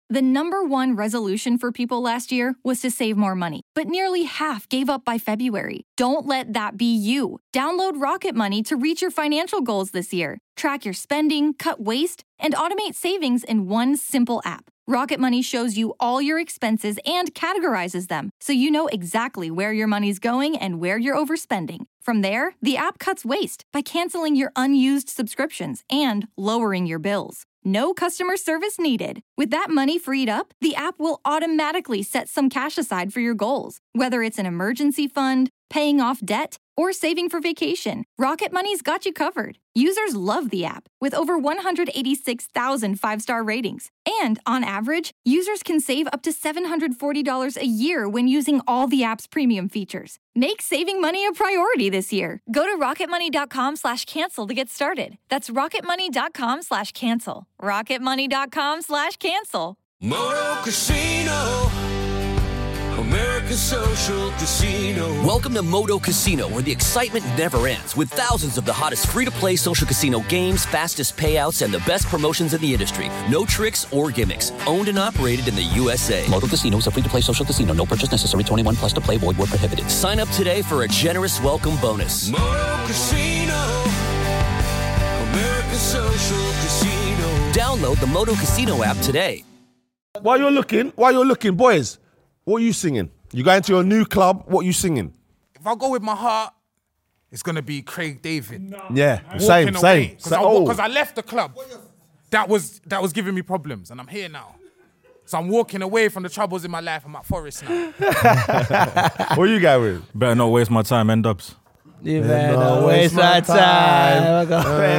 The #1 resolution for people last year was to save more money, but nearly half gave up by February. Don't let that be you. Download Rocket Money to reach your financial goals this year. Track your spending, cut waste, and automate savings in one simple app. Rocket Money shows you all your expenses and categorizes them, so you know exactly where your money's going and where you're overspending. From there, the app cuts waste by canceling your unused subscriptions and lowering your bills. No customer service needed. With that money freed up, the app will automatically set some cash aside for your goals. Whether it's an emergency fund, paying off debt, or saving for vacation, Rocket Money's got you covered. Users love the app, with over 186,000 five-star ratings. And on average, users can save up to $740 a year when using all the app's premium features. Make saving money a priority this year. Go to rocketmoney.com/cancel to get started. That's rocketmoney.com/cancel. rocketmoney.com/cancel. Moto Casino, America's social casino. Welcome to Moto Casino, where the excitement never ends, with thousands of the hottest free-to-play social casino games, fastest payouts, and the best promotions in the industry. No tricks or gimmicks. Owned and operated in the USA. Moto Casino is a free-to-play social casino. No purchase necessary. 21 plus to play. Void where prohibited. Sign up today for a generous welcome bonus. Moto Casino, America's social casino. Download the Moto Casino app today. While you're looking, boys, what are you singing? You going to your new club, what are you singing? If I go with my heart, it's going to be Craig David. Yeah, same. Because I left the club. That was giving me problems, and I'm here now. So I'm walking away from the troubles in my life. I'm at Forest now. What you going with? Better not waste my time, N-Dubs. You better waste my time.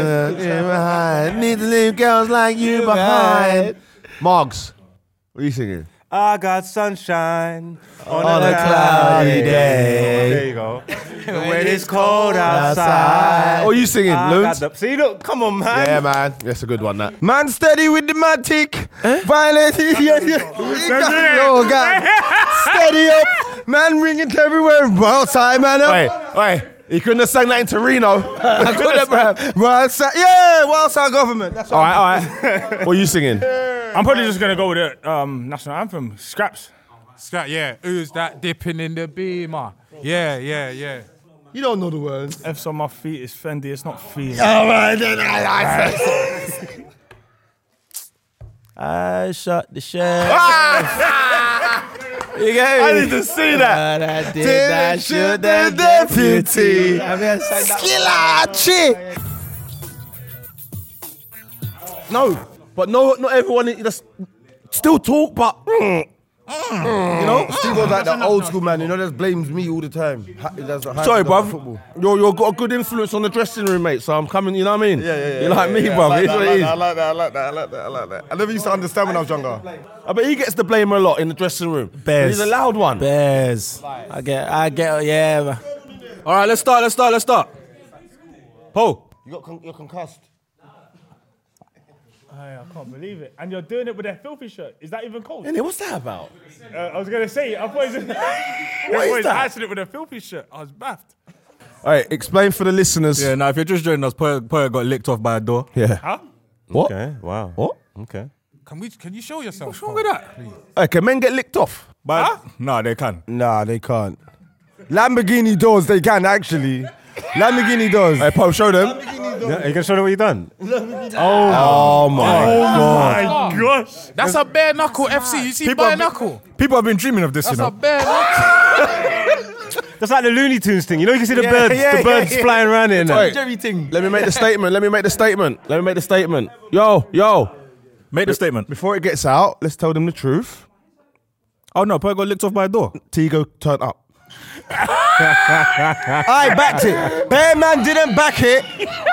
Need to leave girls like you behind. Margs, what are you singing? I got sunshine on a cloudy day. There you go. When it's cold outside. What are you singing, Loons? See, look, come on, man. Yeah, man. That's a good one, that. Man steady with the matic. Violent. Yo, God. Steady up. Man ringing everywhere. Outside, man. Wait. You couldn't have sang that in Torino. I could have, bro. Wild Side government. That's all right. What are you singing? I'm probably just going to go with the national anthem, Scraps. Yeah. Who's that dipping in the beamer? Yeah. You don't know the words. F's on my feet, it's Fendi, it's not feet. All right, then. I shot the sheriff. You get it? I need to see that. But I did not shoot the deputy. Skillachi. No, but not everyone just still talk, but you know, Steve was like that old school man. You know, just blames me all the time. Sorry, bruv. You've got a good influence on the dressing room, mate. So I'm coming. You know what I mean? Yeah. You're like me, bruv. I like that. I never used to understand when I was younger. I bet he gets the blame a lot in the dressing room. Bears. He's a loud one. Bears. I get. Yeah. All right, let's start. Paul. You're concussed. I can't believe it. And you're doing it with a filthy shirt. Is that even cold? What's that about? I was going to say, I thought it was actually with a filthy shirt. I was baffed. All right, explain for the listeners. Yeah, now if you're just joining us, Poya got licked off by a door. Yeah. Huh? What? Okay, wow. What? Okay. Can you show yourself? What's wrong with that? Hey, can men get licked off? No, they can. Nah, they can't. Lamborghini doors, they can actually. Lamborghini doors. Hey, Pope, show them. Yeah, you can show them what you done. Oh my gosh. That's a bare knuckle FC. You see bare knuckle? People have been dreaming of this, That's you know. a bare knuckle. That's like the Looney Tunes thing. You know, you can see the birds flying around it and that. Jerry thing. Let me make the statement. Yo. Make the statement. Before it gets out, let's tell them the truth. Oh no, Poya got licked off by a door. Tigo turned up. I backed it. Bear man didn't back it.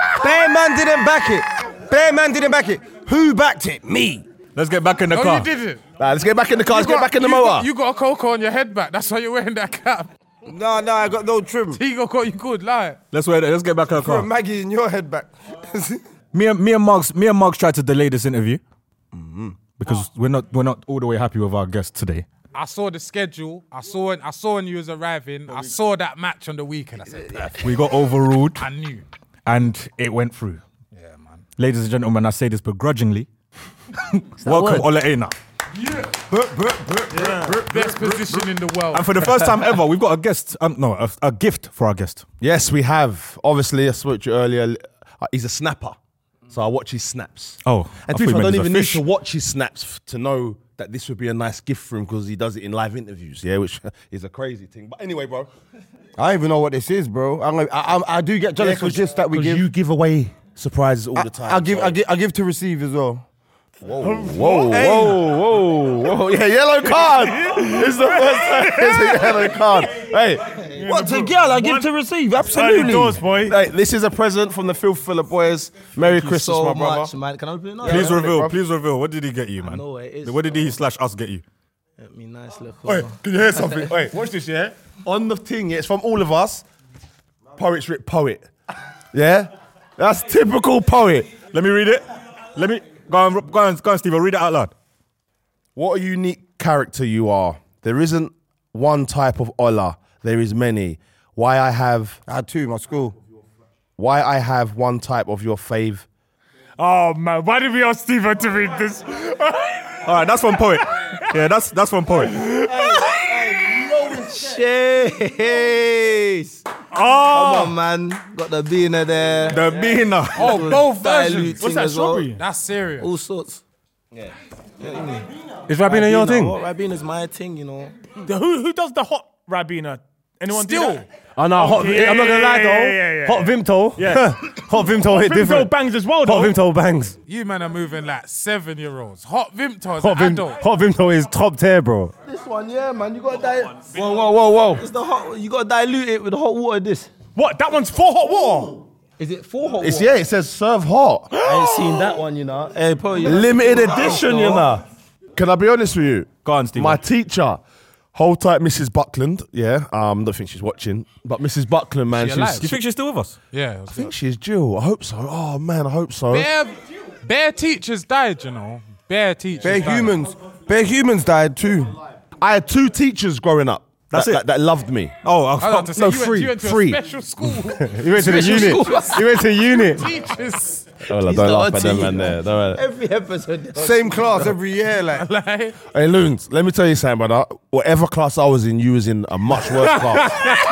Who backed it? Me. Let's get back in the No, car. you didn't. Nah, let's get back in the car. Let's get back in the motor. You got a cocoa on your head back. That's why you're wearing that cap. No, I got no trim. Tigo got you good, lie. Let's get back in the car. Put Maggie in your head back. Me and Marks tried to delay this interview because we're not all the way happy with our guest today. I saw the schedule. I saw when you was arriving. I saw that match on the weekend. I said, perfect. We got overruled. I knew. And it went through. Yeah, man. Ladies and gentlemen, I say this begrudgingly. Welcome, Ole Einar. Best position in the world. And for the first time ever, we've got a guest. A gift for our guest. Yes, we have. Obviously, I spoke to you earlier. He's a snapper. So I watch his snaps. Oh, and to be fair, I don't even need to watch his snaps to know that this would be a nice gift for him because he does it in live interviews, yeah, which is a crazy thing. But anyway, bro. I don't even know what this is, bro. I do get jealous of gifts that we give. You give away surprises all the time. I give to receive as well. Whoa. Yeah, yellow card. It's the first time it's a yellow card. Hey, What to girl? I give to receive. Absolutely. Doors, boy. hey, this is a present from the Filth Filler Boys. Merry Christmas, my brother. man. Can I open it now? Please reveal. Please reveal. What did he get you, man? know what it is. What did he / us get you? Me nice little. Wait, can you hear something? Wait, watch this, yeah? On the thing, it's from all of us. Poets Rip Poet. Yeah? That's typical poet. Let me read it. Let me go on, Steve. Read it out loud. What a unique character you are. There isn't one type of Allah. There is many. I had two, my school. Why I have one type of your fave. Oh man, why did we ask Steven to read this? All right, that's from Poet. Yeah, that's from Poet. Chase. Oh, Come on, man. Got the beaner there. The beaner. Oh, both versions. what's that, strawberry? That's serious. All sorts. Is Rabina your thing? Rabina's my thing, you know. Who does the hot Rabina? Anyone Still. do that? Oh no, I'm not gonna lie though. Yeah. Hot Vimto. Yeah. Hot Vimto hit Vimto different. bangs as well, though. Hot Vimto bangs. You man are moving like 7-year-olds. Hot Vimto is Hot adult. Vimto is top tier, bro. This one, yeah, man. You gotta dilute. Whoa. It's the hot. You gotta dilute it with hot water. This. What? That one's for hot water. Is it for hot It's, water? yeah, it says serve hot. I ain't seen that one, you know. Hey, probably, Limited edition, you know. Can I be honest with you? Go on, Steve. My teacher, hold tight, Mrs. Buckland. Yeah, don't think she's watching, but Mrs. Buckland, man, She alive? Do you think she's still with us? Yeah. I think she's Jill. I hope so. Oh man, I hope so. Bare teachers died, you know. Bare teachers Bare died. humans. Bare humans died too. I had 2 teachers growing up. That's it? That loved me. Oh, I was about to say, No, you went to free. a special school. He went to the unit. He went to the unit. Teachers. Oh, don't laugh at them, man. There. Don't Every episode. Same class every year, like. Like, Hey, Loons, let me tell you something, brother. Whatever class I was in, you was in a much worse class.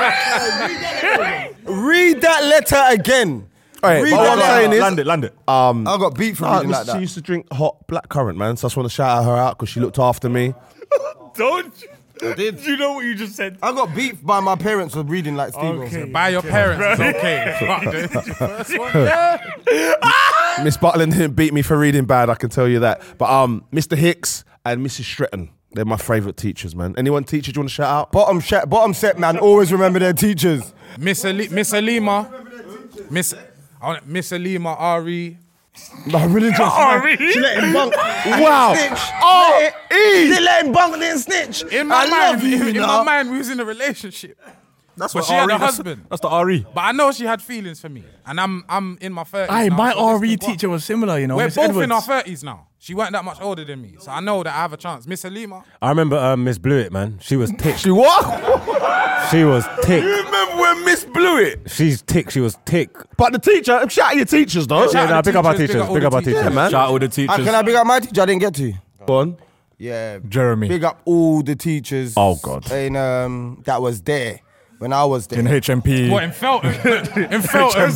Read that letter again. All right, Read but what I'm that saying is, Land it. I got beat for reading like she that. used to drink hot blackcurrant, man. So I just want to shout her out because she looked after me. Don't you? Do you know what you just said? I got beat by my parents for reading like Steve. Okay. by your parents, it's okay. Fuck the first one, yeah. Miss Butland didn't beat me for reading bad, I can tell you that. But Mr. Hicks and Mrs. Stretton, they're my favourite teachers, man. Anyone teachers you want to shout out? Bottom set, man. Always remember their teachers. Miss Alima, Miss Alima, Ari. No, religious. She let him bunk. Wow. They let him bunk, then snitch. In my mind, we was in a relationship. That's But what she had RE a husband. That's the RE. But I know she had feelings for me, and I'm in my 30s. Aye, now, my so this RE could work. teacher was similar, you know. We're Miss both Edwards. in our 30s now. She weren't that much older than me, so I know that I have a chance. Miss Alima. I remember Miss Blewett, man. She was tick. She what? She was tick. You remember when Miss blew it? She's tick. She was tick. But the teacher, shout out your teachers, though. Shout out nah, the pick up our teachers, teachers. all Pick the up our teachers. teachers. man. Shout out all the teachers. Can I big up my teacher? I didn't get to. Go on. Yeah. Jeremy. Big up all the teachers. Oh, God. In, that was there when I was there. In HMP. What, in Felton? In Felton.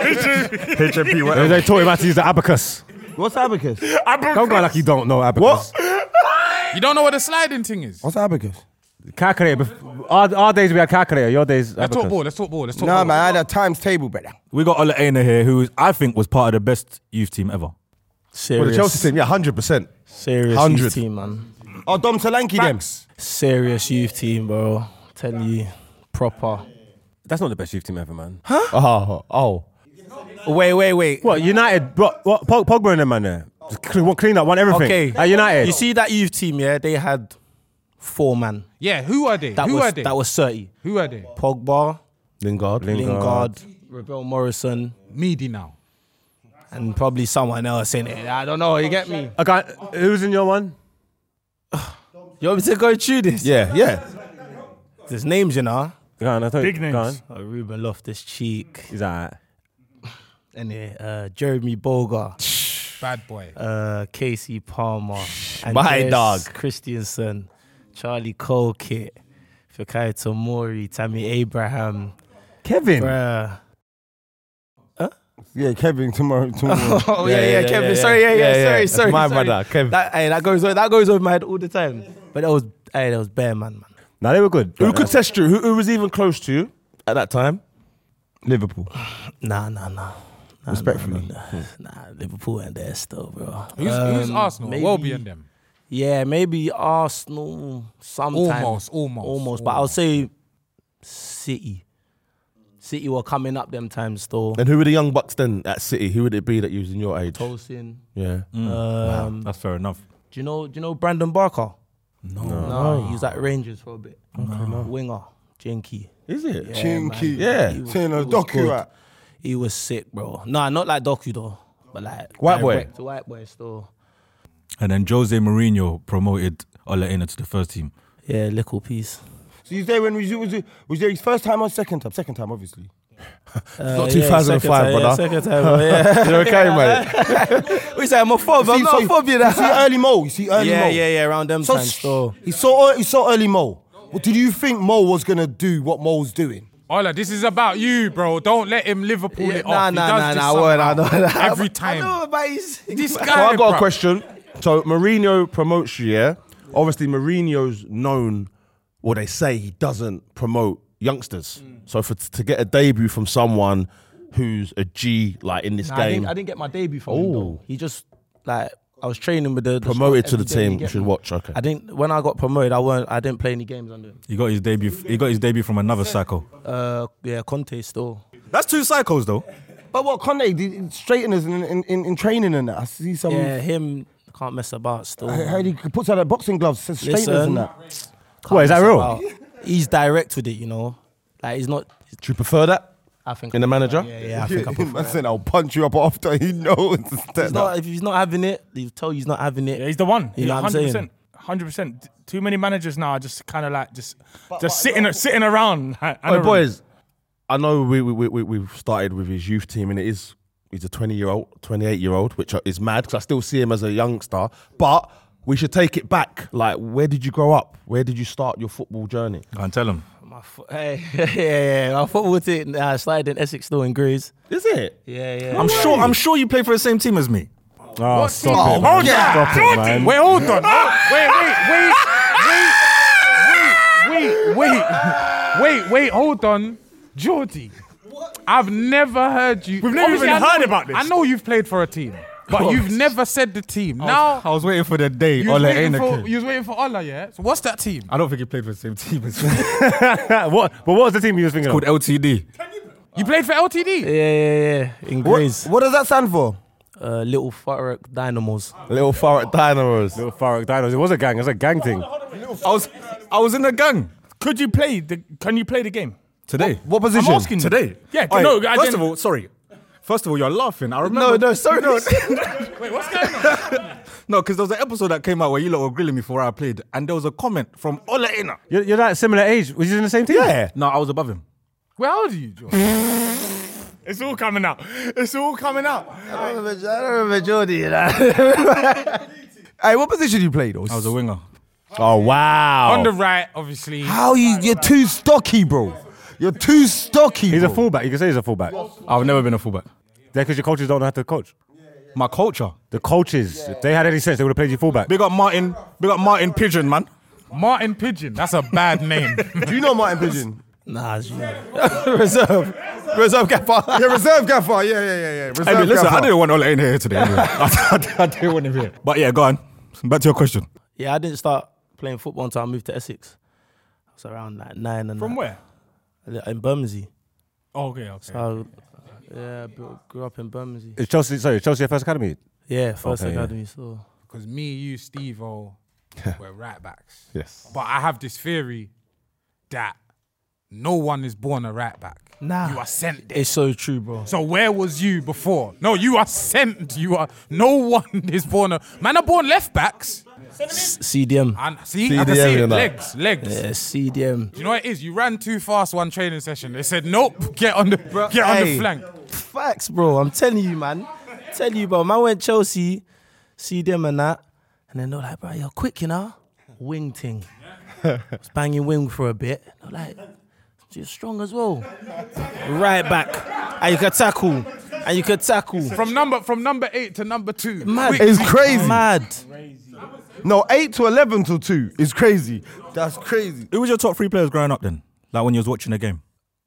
HMP, whatever. They taught him how to use the abacus. What's abacus? Don't go like you don't know abacus. You don't know what the sliding thing is? What's abacus? Calculator. Our days we had calculator. Your days Let's abacus. talk ball. Let's talk ball. Let's talk No, ball. man, I had a times table, brother. We got Ola Aina here, who I think was part of the best youth team ever. Well, Serious. the Chelsea team, yeah, 100%. Serious 100. youth team, man. Oh, Dom Solanke, them. Serious youth team, bro. Tell you, proper. That's not the best youth team ever, man. Oh. Wait. What United? What Pogba and them man there? Just clean up, want everything. Okay. At United. You see that youth team, yeah? They had 4 man. Yeah, who are they? That was 30. Who are they? Pogba, Lingard. Lingard, Rebel Morrison, Meaty now. and probably someone else in it. I don't know. You get me? Okay, who's in your one? You want me to go through this? Yeah. There's names, you know. Go on, I thought. Big names. Go on. Ruben Loftus-Cheek. He's alright. And Jeremy Boga. Bad boy. Casey Palmer. My Andreas dog. Christiansen. Charlie Colkit. Fikayo Tomori. Tammy Abraham. Kevin. Yeah, Kevin tomorrow. Oh yeah, Kevin. Sorry, sorry. My brother, Kevin. That goes over my head all the time. But that was bare man. Nah, they were good. Who could test you? Who was even close to you at that time? Liverpool. Nah. Respectfully. Nah, Liverpool and there still, bro. Who's Arsenal? maybe- Welby and them. Yeah, maybe Arsenal sometimes. Almost. But I'll say City. City were coming up them times still. And who were the young bucks then at City? Who would it be that you was in your age? Tosin. Yeah. That's fair enough. Do you know Brandon Barker? No. He was at Rangers for a bit. Winger. Jinky. Is it? Yeah, Chinky. man. Yeah. He was- Seeing a he was docu good. at. He was sick, bro. Nah, not like docu though. But like White boy. direct to white boy still. And then Jose Mourinho promoted Ole Einar to the first team. Yeah, little piece. So you say when was there his first time or second time? Second time, obviously. It's not Yeah, 2005, second brother. Second time, yeah. You're okay, mate. We say I'm a phobe. I'm not a phobe. You see early Mo. Yeah, around them So times still. he saw early Mo. Well, did you think Mo was gonna do what Mo's doing? Ola, this is about you, bro. Don't let him Liverpool it off. He does this I won't. I somehow. know. Every time. I know about This guy, So I got bruv. a question. So Mourinho promotes you, yeah? Obviously, Mourinho's known, or they say he doesn't promote youngsters. So to get a debut from someone who's a G, like in this Nah, game, I didn't get my debut from him though. He just like I was training with the promoted to squad the every day team, he you get should me. watch. Okay. I didn't. When I got promoted, I didn't play any games under him. He got his debut from another psycho. Yeah, Conte still. That's two psychos though. But what Conte did straighteners in training and that. I see some. Yeah, him can't mess about still. I heard he puts out the boxing gloves, says straighteners Listen, and that. What, is that mess real? about. He's direct with it, you know. Like he's not. Do you prefer that I think in the manager? Yeah, I think I prefer. I said I'll punch you up after he knows. If he's not having it, he'll tell you he's not having it. Yeah, he's the one. You know what I'm saying? 100%. Too many managers now are just kind of like just sitting around. Oh, boys, I know we've started with his youth team, and he's a 28-year-old, which is mad because I still see him as a youngster. But we should take it back. Like, where did you grow up? Where did you start your football journey? Go and tell him. My football team started in Essex still in Greys. Is it? Yeah. I'm sure you played for the same team as me. Oh, What stop team? it, man. Stop it, man. Wait, hold on. Wait, hold on. Geordie, I've never heard you. We've never even heard about this. I know you've played for a team, but you've never said the team. Now, I was waiting for the day you was Ole waiting Einar for came. you was waiting for Ola, yeah? So what's that team? I don't think he played for the same team as me. What was the team you was thinking Called of? LTD. You played for LTD? Yeah. In Greys. What does that stand for? Little Thurrock Dynamos. Little Farrett Dynamos. Little Farrokh Dinos. It was a gang. It was a gang thing. I was in a gang Can you play the game? today. What position? I'm asking you. Today? Yeah, Oi, no, I First didn't- of all, sorry. First of all, you're laughing. I remember. No, sorry, no. Wait, what's going on? No, because there was an episode that came out where you lot were grilling me for where I played, and there was a comment from Ole Einar. You're that similar age. Was you in the same team? Yeah. No, I was above him. Where old are you, George? It's all coming out. It's all coming out. I don't remember Jordy, you know. Hey, what position you played? I was a winger. Oh, wow. On the right, obviously. How you're too stocky, bro. You're too stocky, He's a bro. fullback. You can say he's a fullback. I've never been a fullback. Yeah, because your coaches don't know how to coach. My culture. The coaches, if they had any sense, they would have played you fullback. Big up Martin Pigeon, man. Martin Pigeon. That's a bad name. Do you know Martin Pigeon? Nah, Reserve gaffer. Yeah, reserve gaffer. Yeah. Reserve Hey, listen, gaffer. I didn't want Ole Einar here today anyway. I didn't want him here. But yeah, go on. Back to your question. Yeah, I didn't start playing football until I moved to Essex. I was around like 9 and From where? In Bermondsey. Oh, okay. So, grew up in Bermondsey. Is Chelsea first academy? Yeah, first Okay, yeah. academy. So Because me, you, Steve-O, we're right backs. Yes. But I have this theory that no one is born a right back. Nah. You are sent there. it's so true, bro. So where was you before? No, you are sent. No one is born a... Man are born left backs. CDM. And see, I can CDM, see you it. know. Legs. Yeah, CDM. Do you know what it is? You ran too fast one training session. They said, nope, get on the flank. Facts, bro. I'm telling you, man. tell you, bro. Man went Chelsea, see them and that, and then they're like, bro, you're quick, you know? Wing ting. Was banging wing for a bit. They're like, you're strong as well. Right back. And you can tackle. From number 8 to number 2. Mad. It's crazy. Mad. No, 8 to 11 to 2 is crazy. That's crazy. Who was your top 3 players growing up then? Like when you was watching the game?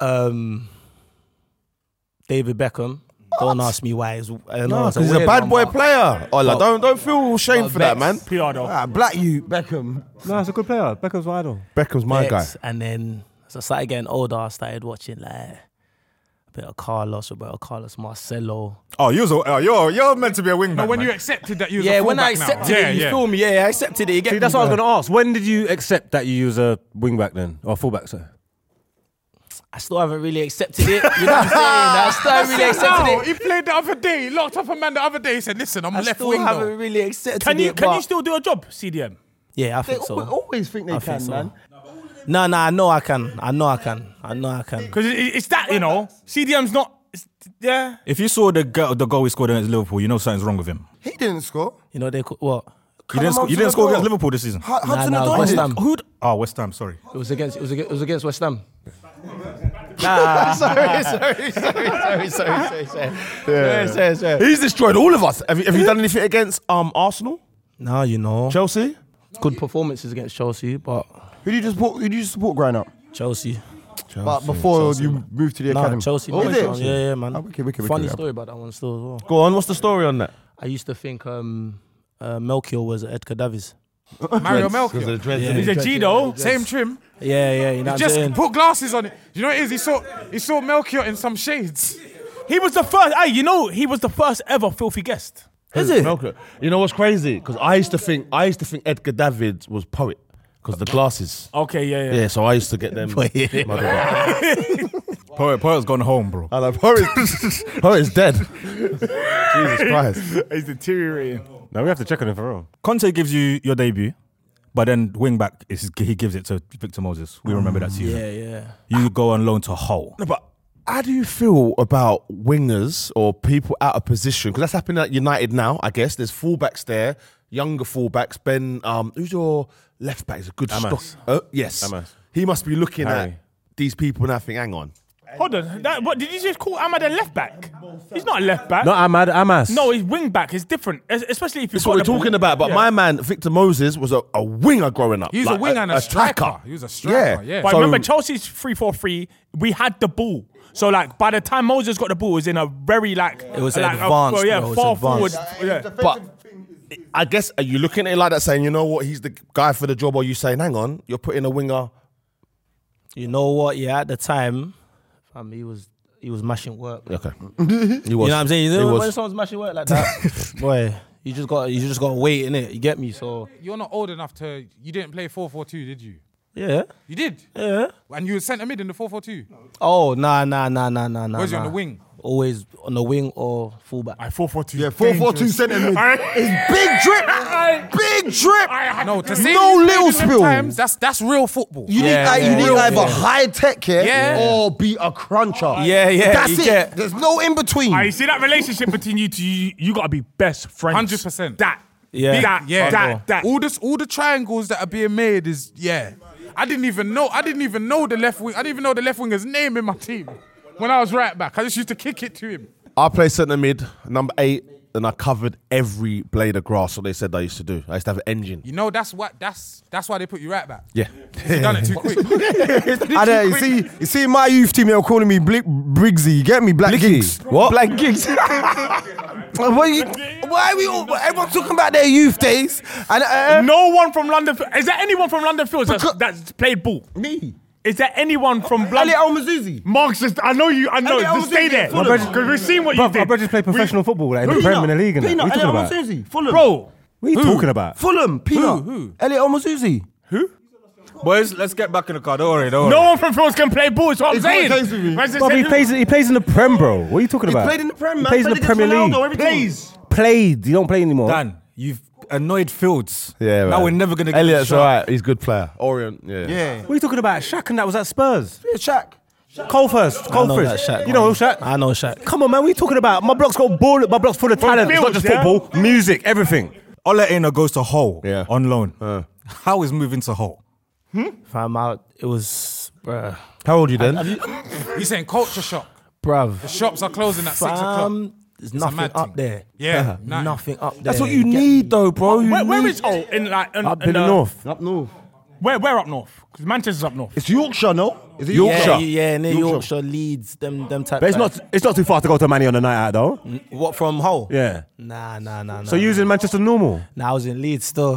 David Beckham. Don't ask me why. No, because he's a bad boy player. Don't feel ashamed for that, man. PR though. Black you, Beckham. No, it's a good player. Beckham's my idol. Beckham's my guy. And then as I started getting older, I started watching like a bit of Roberto Carlos, Marcelo. Oh, you're meant to be a wingback. No, when man. you accepted that you was a Yeah, fullback when I now. accepted it, you feel me? Yeah, I accepted it. You get See, me, that's what I was bro. going to ask. When did you accept that you use a wing back then? Or fullback, sorry? I still haven't really accepted it. You know what I'm saying? I still haven't really accepted it. He played the other day. He locked up a man the other day. He said, listen, I'm I left still wing haven't though. really accepted Can it. you still do a job, CDM? Yeah, I They think so. always think they can, man. No, I know I can. Because it's that, you know. CDM's not. Yeah. If you saw the goal he scored against Liverpool, you know something's wrong with him. He didn't score. You know, what? You didn't score against Liverpool this season. Hudson Nah, Odoi West did. Ham. Oh, West Ham, sorry. It was against West Ham. Sorry. He's destroyed all of us. Have you done anything against Arsenal? No, you know. Chelsea? Good performances against Chelsea, but Who did you support growing up? Chelsea. But before you moved to the academy? Chelsea. Oh, is it? Yeah, man. Oh, wicked, Funny yeah. story about that one still as well. Go on, what's the story on that? I used to think Melchior was Edgar Davies. Mario Melchior. He's a G though. Same trim. Yeah, you know what I'm Just saying? put glasses on it. You know what it is? He saw Melchior in some shades. He was the first. Hey, you know, he was the first ever filthy guest. Is it? Melchior. You know what's crazy? Because I used to think Edgar Davids was poet because the glasses. Okay, yeah. Yeah, so I used to get them. Poet's gone home, bro. I like Poet's dead. Jesus Christ. He's deteriorating. No, we have to check on him for real. Conte gives you your debut, but then wing back, he gives it to Victor Moses. We remember that season. Yeah. You go on loan to Hull. No, but how do you feel about wingers or people out of position? Because that's happening at United now, I guess. There's fullbacks there, younger fullbacks. Ben, who's your left back? He's a good Amas. stock. Yes. Amas. He must be looking Harry. at these people and I think, hang on. Hold on. What did you just call Ahmad a left back? He's not a left back. Not Ahmad, Amas. No, he's wing back. It's different, especially if you've That's what we're talking about. But my man, Victor Moses, was a winger growing up. He was a winger and a striker. He was a striker, yeah. But So- remember, Chelsea's 3-4-3. We had the ball. So like by the time Moses got the ball, it was in a very It was advanced, bro. It was far advanced. forward. Yeah. But I guess, are you looking at it like that saying, you know what, he's the guy for the job, or are you saying, hang on, you're putting a winger? You know what? Yeah, at the time, he was mashing work. Okay. He was. You know what I'm saying? You know He when was. someone's mashing work like that, boy, you just got to wait, innit? You get me? So You're not old enough to. You didn't play 4-4-2, did you? yeah. You did. Yeah. And you were centre mid in the 4-4-2. Oh, nah. Where's you on the wing? Always on the wing or fullback. 4-4-2. Yeah, 4-4-2 centre mid. It's big drip. Big drip. No, to say No you played little in them spill. times, that's real football. You need either high tech or be a cruncher. Yeah. That's you it. get- There's no in between. You see that relationship between you two, you got to be best friends. 100%. That. Yeah. That. All the triangles that are being made is I didn't even know the left wing. I didn't even know the left winger's name in my team when I was right back. I just used to kick it to him. I play centre mid, number 8, and I covered every blade of grass. So they said I used to do. I used to have an engine. You know that's why they put you right back. Yeah. You done it too quick. You see my youth team, they were calling me Briggsy. You get me? Black Gigs. What? Black Gigs. Why are we all, everyone's talking about their youth days? And No one from London. Is there anyone from London Fields that's played ball? me. Is there anyone from Ali London? Al-Mazuzi. Mark's just, I know you. Ali Just stay Al-Mazuzi, there. Fulham. Because we've seen what you My did. brother just played professional football like, in the Premier League. And that. What are you talking about? Al-Mazuzi. Fulham. Bro, What are you talking about? Fulham. Peanut. Who? Elliot Al-Mazuzi. Boys, let's get back in the car. Don't worry. no one from Fields can play ball. Is what I'm It's what saying. it takes with me. Man's just Bro, saying, he plays in the Prem, bro. What are you talking He about? played in the Prem, man. He plays in the Played Premier against League. Ronaldo, everything. Plays. Played. You don't play anymore. Dan, you've annoyed Fields. Yeah, Now man. we're never going to get Elliot's a shot. alright. He's a good player. Orient. Yeah. What are you talking about? Shaq and that was at Spurs. Yeah, Shaq. Cole first. I know that Shaq. You know Shaq? I know Shaq. Come on, man. What are you talking about? My block's got ball. My block's full of talent. It's not just football, music, everything. Ole Aina goes to Hull Yeah. on loan. How is moving to Hull? Found out it was, bruh. How old are you then? You saying culture shock? Bruv. The shops are closing at 6 o'clock. There's It's a nothing mad up thing. there. Yeah, Nothing up there. That's what you need, though, bro. Where is Hull? In like Up in the north. Up north. Where up north? Because Manchester's up north. It's Yorkshire, no? Is it Yeah, Yorkshire? yeah, near Yorkshire, Leeds, them type. But it's not too far to go to Manny on a night out, though. What, from Hull? Yeah. Nah. So you was in Manchester normal? Nah, I was in Leeds still.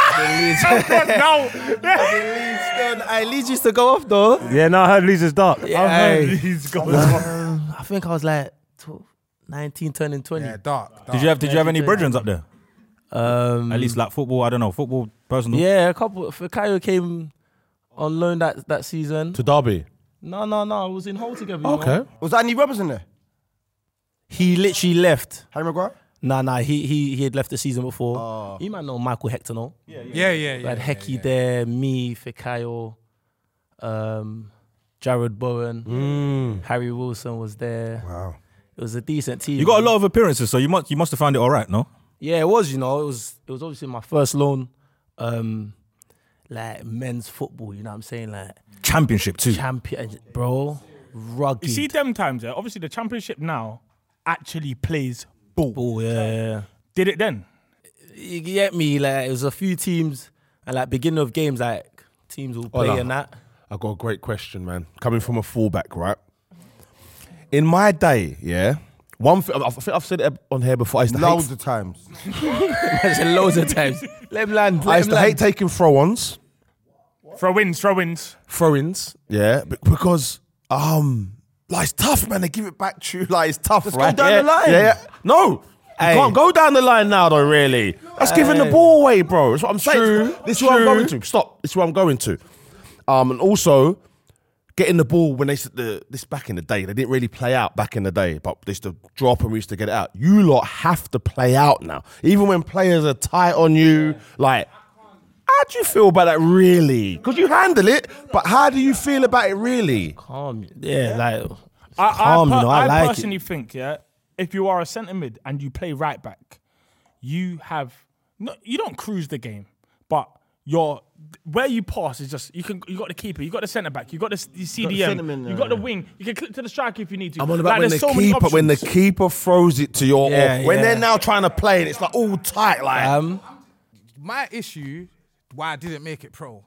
Leeds used to go off though. Yeah, no, I heard Leeds is dark. Yeah, I heard hey. Leeds goes off. I think I was like 19 turning 20. Yeah, dark. Did you have any brethrens up there? At least like football, I don't know, football, personal? Yeah, a couple. Fikayo came on loan that season. To Derby? No, it was in Hull together. you Okay. know? Was Andy Robertson there? He literally left. Harry Maguire? Nah, he had left the season before. You might know Michael Hector, no? Yeah. We had Hecky there, me, Fikayo, Jared Bowen, Harry Wilson was there. Wow. It was a decent team. You got a lot of appearances, so you must have found it all right, no? Yeah, it was. You know, it was obviously my first loan, like men's football. You know what I'm saying? Like Championship too. champion, bro, rugged. You see them times, yeah? Obviously the championship now actually plays ball. Ball, yeah. Did it then? You get me? Like it was a few teams, and like beginning of games, like teams will play Ola, and that. I got a great question, man. Coming from a fullback, right? In my day, yeah, one thing, I think I've said it on here before. I used to Loads hate, of times. I said loads of times. Let him land. I used to hate taking throw-ons, Throw-ins. yeah, because like it's tough, man. They give it back to you, like it's tough, Just right? go down the line. Yeah. No, you Hey. can't go down the line now, though. Really, that's giving the ball away, bro. That's what I'm saying. This is where I'm going to. Stop. This is where I'm going to. And also, getting the ball when this back in the day, they didn't really play out back in the day, but they used to drop and we used to get it out. You lot have to play out now. Even when players are tight on you, like, how do you feel about that really? Because you handle it, but how do you feel about it really? Calm. Yeah, like I calm. You know, I like personally think, yeah, if you are a centre mid and you play right back, you don't cruise the game, but where you pass is just you got the keeper, you got the centre back, you got the CDM, you got the wing. You can click to the striker if you need to. I'm on about there's so many when the options. keeper throws it to your Yeah, when yeah. they're now trying to play and it's like all tight, like My issue, why I didn't make it pro,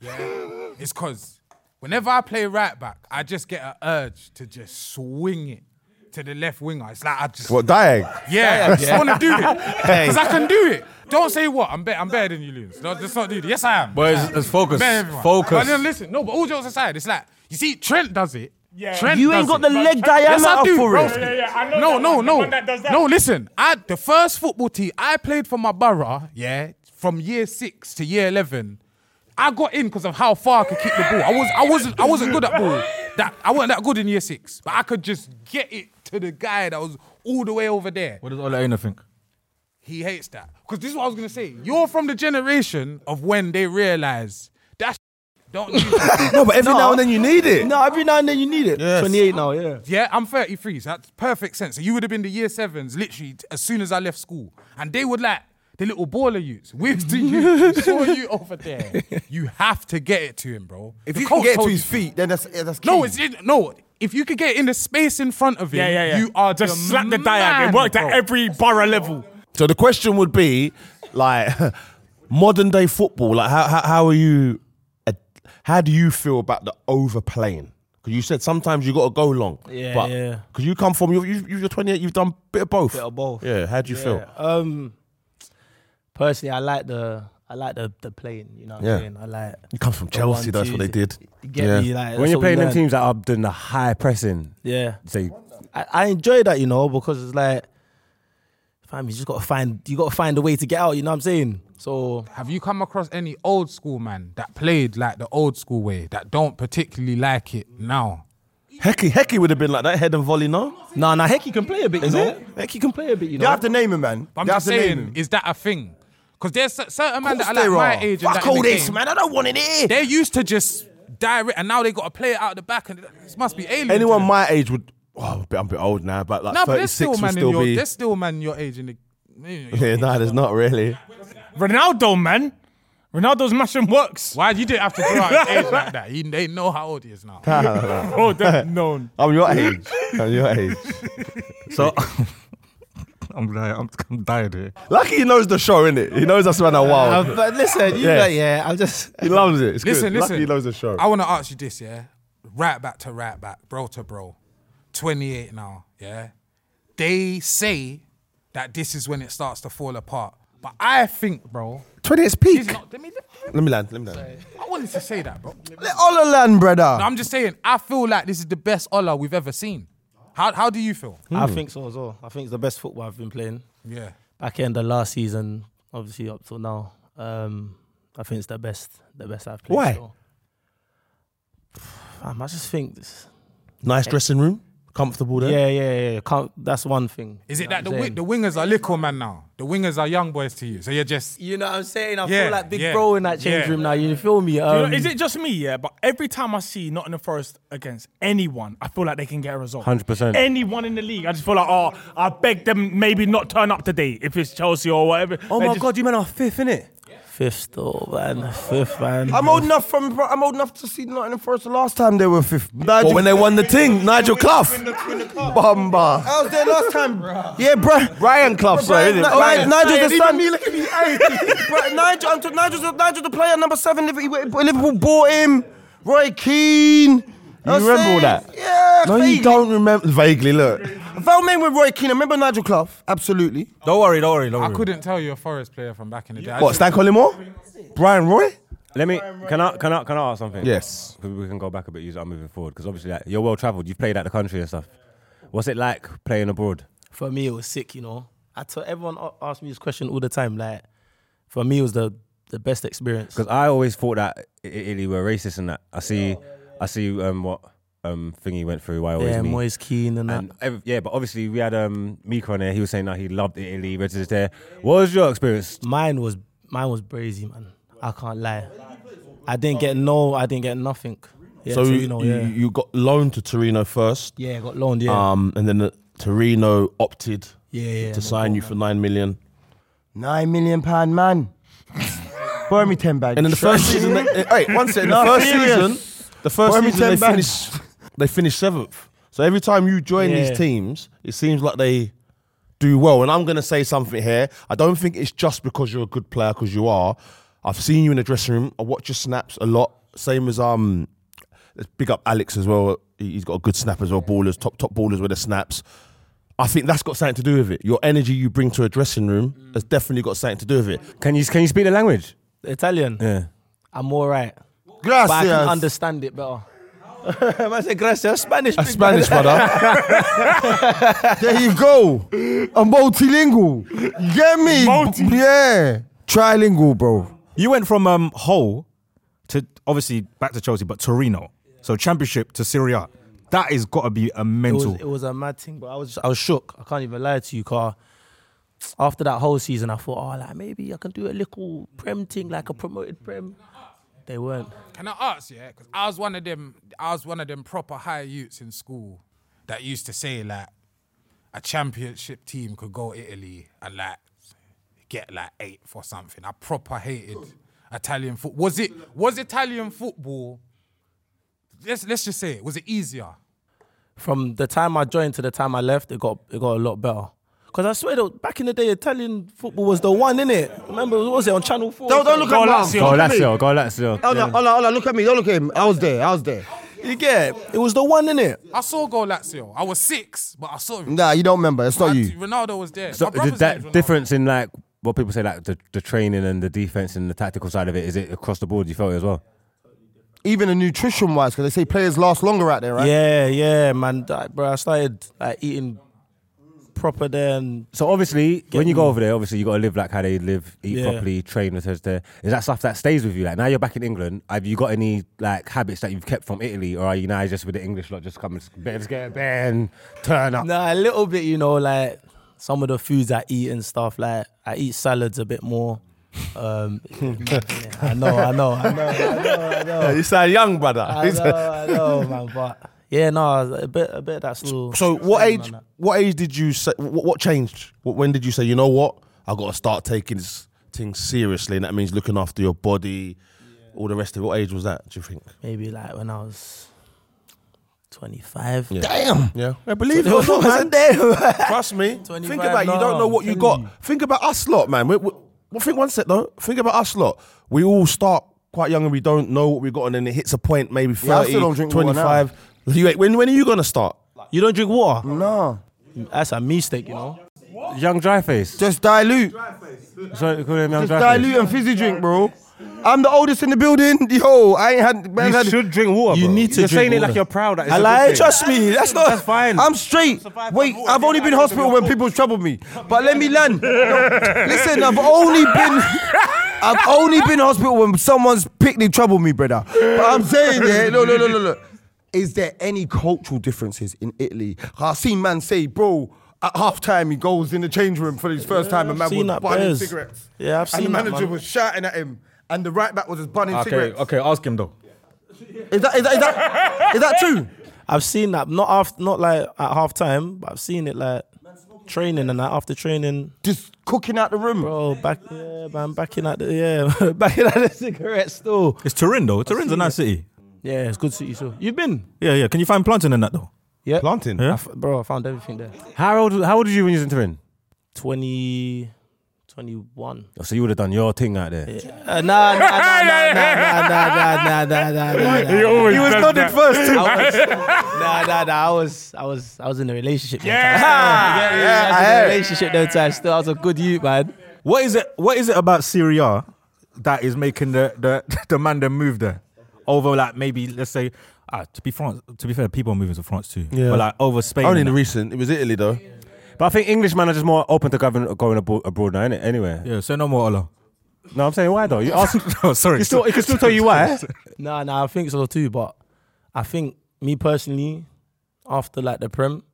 is because whenever I play right back, I just get an urge to just swing it to the left winger. It's like I just Diag? Yeah, I just want to do it because I can do it. Don't say what I'm better than you, Loons. No, just not do it. Yes, I am. But it's focus. Better than everyone. Focus. But then listen, no. But all jokes aside, it's like you see, Trent does it. Yeah. Trent you does ain't got it. the leg Yes, I diameter do, for bro. it. I know No. one that does that. No, listen. The first football team I played for my borough, from year 6 to year 11. I got in because of how far I could kick the ball. I wasn't good at ball. I wasn't that good in year 6, but I could just get it to the guy that was all the way over there. What does Ole Aina think? He hates that. Because this is what I was going to say. You're from the generation of when they realise that don't use it. No, but every now and then you need it. No, every now and then you need it. Yes. 28 now, yeah. Yeah, I'm 33, so that's perfect sense. So you would have been the year 7s, literally, as soon as I left school. And they would like, the little baller youths, with the youth, saw you over there. You have to get it to him, bro. If The you can coach get it to told his you. feet, then that's key. No, if you could get in the space in front of him, Yeah. you are just the slap the diag. man, It worked bro. at every borough level. So the question would be, like, modern day football. Like, how are you? How do you feel about the overplaying? Because you said sometimes you got to go long. Yeah, but, yeah. Because you come from you're 28. You've done a bit of both. Bit of both. Yeah. How do you feel? Personally, I like the playing. You know what I'm saying? I like. You come from the Chelsea. 1-2s. That's what they did. You get me? Like, When that's you're what playing we them learn. teams that are doing the high pressing, Yeah. say I enjoy that, you know, because it's like, fam, you got to find a way to get out. You know what I'm saying? So Have you come across any old school man that played like the old school way that don't particularly like it now? Hecky would have been like that head and volley, no? no, Hecky can play a bit. You Is know, it? Hecky can play a bit. You know, You have to name him, man. But I'm You just have to name saying, him. is that a thing? Because there's certain men that are They like my are. age and Fuck that in all the this, game, man. I don't want it here. they're used to just direct, and now they got to play it out the back, and this must be alien. Anyone to them. my age would. Oh, I'm a bit old now, but like Nah, but there's 36 still would man still be. There's still man your age in the. Yeah, nah, there's not really. Ronaldo, man. Ronaldo's mashing works. Why you didn't have to throw out his age like that? They know how old he is now. Oh, they're known. I'm your age. I'm your age. So I'm dying here. Lucky he knows the show, innit? He knows us man are wild. But listen, I'm just. He loves it. It's Listen, good. listen. Lucky he knows the show. I want to ask you this, yeah? Right back to right back, bro to bro. 28 now, yeah? They say that this is when it starts to fall apart. But I think, bro... 28's peak. Let me land. I wanted to say that, bro. Let Ola land, brother. No, I'm just saying, I feel like this is the best Ola we've ever seen. How do you feel? I think so as well. I think it's the best football I've been playing. Yeah. Back end of last season, obviously up till now. I think it's the best I've played. Why? So. I just think this. Nice dressing room. Comfortable there. Yeah. That's one thing. Is it that the wingers are little man now? The wingers are young boys to you, so you're just... You know what I'm saying? I Yeah, feel like big yeah, bro in that change yeah. room now. You feel me? You know, is it just me, yeah? But every time I see Nottingham Forest against anyone, I feel like they can get a result. 100%. Anyone in the league, I just feel like, oh, I beg them maybe not turn up today if it's Chelsea or whatever. Oh my God, you man are fifth, innit? Fifth though, man. Fifth, man. I'm old enough to see Nottingham Forest the last time they were fifth. But when they won the thing, Nigel Clough. Bumba. I was there last time. Yeah, Brian Clough, sorry. Isn't it? Nigel's the son. Look at me. Nigel's the player, number 7. Liverpool bought him. Roy Keane. You remember all that? Yeah. No, vaguely. You don't remember. Vaguely, look. Velmain with Roy Keane. I remember Nigel Clough. Absolutely. Don't worry. I couldn't tell you a Forest player from back in the day. What, Stan Collymore? Brian Roy? Can I ask something? Yes. We can go back a bit, use that moving forward, because obviously like, you're well travelled. You've played out the country and stuff. What's it like playing abroad? For me, it was sick. You know, everyone asks me this question all the time. Like, for me, it was the best experience. Because I always thought that Italy were racist and that. I see what Thingy went through. Why always me. Moise Keane and that. But obviously we had Mika on there. He was saying that he loved Italy, registered there. What was your experience? Mine was brazy, man. I can't lie. I didn't get nothing. Yeah, so Torino, you got loaned to Torino first. Yeah, got loaned. Yeah. And then Torino opted to sign you for 9 million. £9 million, man. Borrow me 10 bags. And in the first season, wait, one second. The first season they finished 7th. So every time you join these teams, it seems like they do well. And I'm going to say something here. I don't think it's just because you're a good player, because you are. I've seen you in the dressing room. I watch your snaps a lot. Same as let's big up Alex as well. He's got a good snap as well. Ballers, top ballers with the snaps. I think that's got something to do with it. Your energy you bring to a dressing room has definitely got something to do with it. Can you speak the language? Italian? Yeah. I'm all right. Gracias. But I can understand it better. I say gracias. Spanish. Spanish, brother. There you go. A multilingual. Get me? Yeah. Trilingual, bro. You went from Hull to, obviously, back to Chelsea, but Torino. So Championship to Serie A. That has got to be a mental... It was a mad thing, but I was shook. I can't even lie to you, car. After that whole season, I thought, maybe I can do a little Prem thing, like a promoted Prem. They weren't. Can I ask, yeah? Because I was one of them proper high youths in school that used to say, like, a championship team could go Italy and, like, get, like, 8th or something. I proper hated Italian football. Was Italian football... Let's just say it. Was it easier? From the time I joined to the time I left, it got a lot better. Because I swear, back in the day, Italian football was the one, innit? Remember, what was it, on Channel 4? Don't look at me. Go Lazio. Hold on, look at me. Don't look at him. I was there. You get it? It was the one, innit? I saw Go Lazio. I was 6, but I saw him. Nah, you don't remember. It's not you. Ronaldo was there. So that difference in, like, what people say, like, the training and the defense and the tactical side of it, is it across the board? You felt it as well? Even the nutrition-wise, because they say players last longer out there, right? Yeah, man. Bro, I started eating proper there. And so obviously, when you go over there, obviously you got to live like how they live, eat properly, train with us there. Is that stuff that stays with you? Like now you're back in England, have you got any like habits that you've kept from Italy, or are you now just with the English lot, just come and get a bear and turn up? Nah, a little bit, like some of the foods I eat and stuff. Like I eat salads a bit more. I know. You sound young, brother. I know, man. But yeah, no, a bit of that still. So what age? What age did you say? What changed? When did you say? You know what? I got to start taking this thing seriously, and that means looking after your body, all the rest of it. What age was that? Do you think? Maybe like when I was 25. Yeah. Damn. Yeah. I believe it or not, man. Trust me. 25, think about it. You don't know what you got. Think about us lot, man. Think one sec though. Think about us lot. We all start quite young and we don't know what we got, and then it hits a point, maybe 30, I still don't drink 25. When are you gonna start? You don't drink water? No. That's a mistake, you know. Young dry face. Just dilute. So call him young Just dry dilute face. and fizzy drink, bro. I'm the oldest in the building. Yo, I ain't had. Man, You should drink water. You bro. need to You're drink saying it water. like you're proud. That it's I a good lie. thing. Trust me. That's not. That's fine. I'm straight. Wait, I've only been hospital when people troubled me. But let me land. Listen, I've only been hospital when someone's picnic troubled me, brother. But I'm saying, yeah, look. Is there any cultural differences in Italy? I've seen man say, bro, at half time he goes in the change room for his first time and man was burning cigarettes. Yeah, I've seen and the that, manager man. was shouting at him and the right back was just burning cigarettes. Okay, ask him though. Is that true? I've seen that, not like at half time, but I've seen it like training and that after training. Just cooking out the room. Bro, backing out the cigarette store. It's Turin though. Turin's a nice city. Yeah, it's good city. So you've been? Yeah. Can you find planting in that though? Yeah, Planting. Yeah. I found everything there. How old were you when you was in Turin? 21. Oh, so you would have done your thing out there. Nah. He was nodding first too. I was in a relationship. Yeah. I was in a relationship that time. Still, I was a good youth, man. What is it about Serie A that is making the man them move there? Over like maybe let's say to be fair, people are moving to France too. Yeah. But like over Spain. Only in the recent. It was Italy though. But I think English managers more open to going abroad now, innit? Anyway. Yeah, say no more, Ola. No, I'm saying why though? You ask. Oh, sorry. He can still tell you why. Nah, I think so too. But I think me personally, after like the Prem,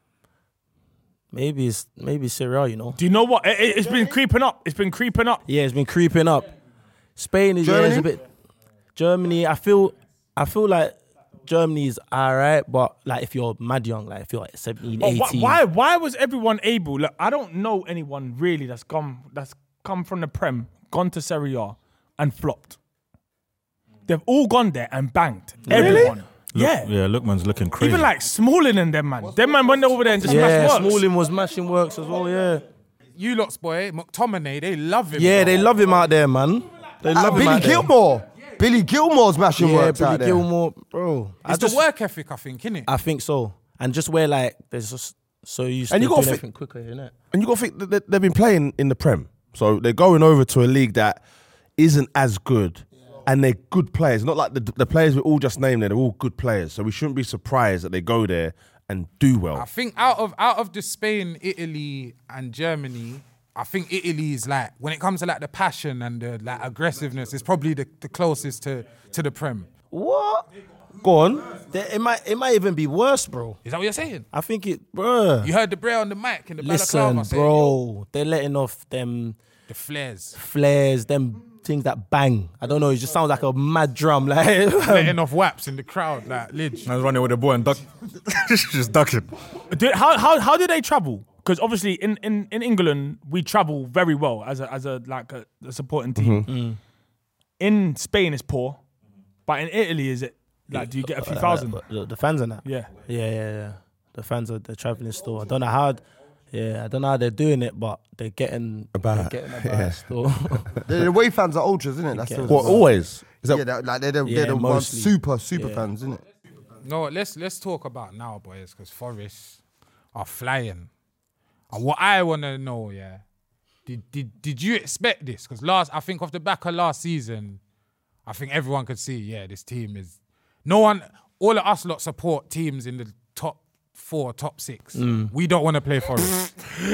maybe Serie A, you know. Do you know what? It's been creeping up. Yeah, it's been creeping up. Spain is a bit. Germany, I feel like Germany is alright, but like if you're mad young, like if you're like 17, 18. Why was everyone able? Look, I don't know anyone really that's come from the Prem, gone to Serie A and flopped. They've all gone there and banged. Really? Everyone. Yeah. Yeah, Lookman's looking crazy. Even like Smalling and them man. Them man went over there and just smashed works. Smalling was smashing works as well, yeah. You lot's boy, McTominay, they love him. Yeah, they love him out there, man. They love him Billy out there. Gilmore. Billy Gilmore's smashing works out there. Billy Gilmore, bro. It's the work ethic, I think, innit? I think so. And just where like there's just so used And to you gotta doing think- everything quicker, innit? And you got to think that they've been playing in the Prem. So they're going over to a league that isn't as good. And they're good players. Not like the players we all just named there. They're all good players. So we shouldn't be surprised that they go there and do well. I think out of the Spain, Italy, and Germany, I think Italy is like, when it comes to like the passion and the like aggressiveness, it's probably the closest to the Prem. What? Go on. It might even be worse, bro. Is that what you're saying? I think it, bro. You heard the Bray on the mic in the Listen, balaclava saying, bro, they're letting off them the flares, them things that bang. I don't know. It just sounds like a mad drum, like letting off waps in the crowd, like Lidge. I was running with the boy and just ducking. How do they travel? Because obviously in England we travel very well as a supporting team. In Spain it's poor, but in Italy is it like do you get a few thousand? The fans are that. Yeah. The fans are traveling still. I don't know how they're doing it, but they're getting about still. The away fans are ultras, isn't it? That's What, always? Is that, they're the ones mostly. super fans, isn't it? No, let's talk about now, boys, because Forest are flying. And what I want to know, yeah, did you expect this? Because I think off the back of last season, I think everyone could see, yeah, this team is all of us lot support teams in the top 4, top 6. We don't want to play Forest.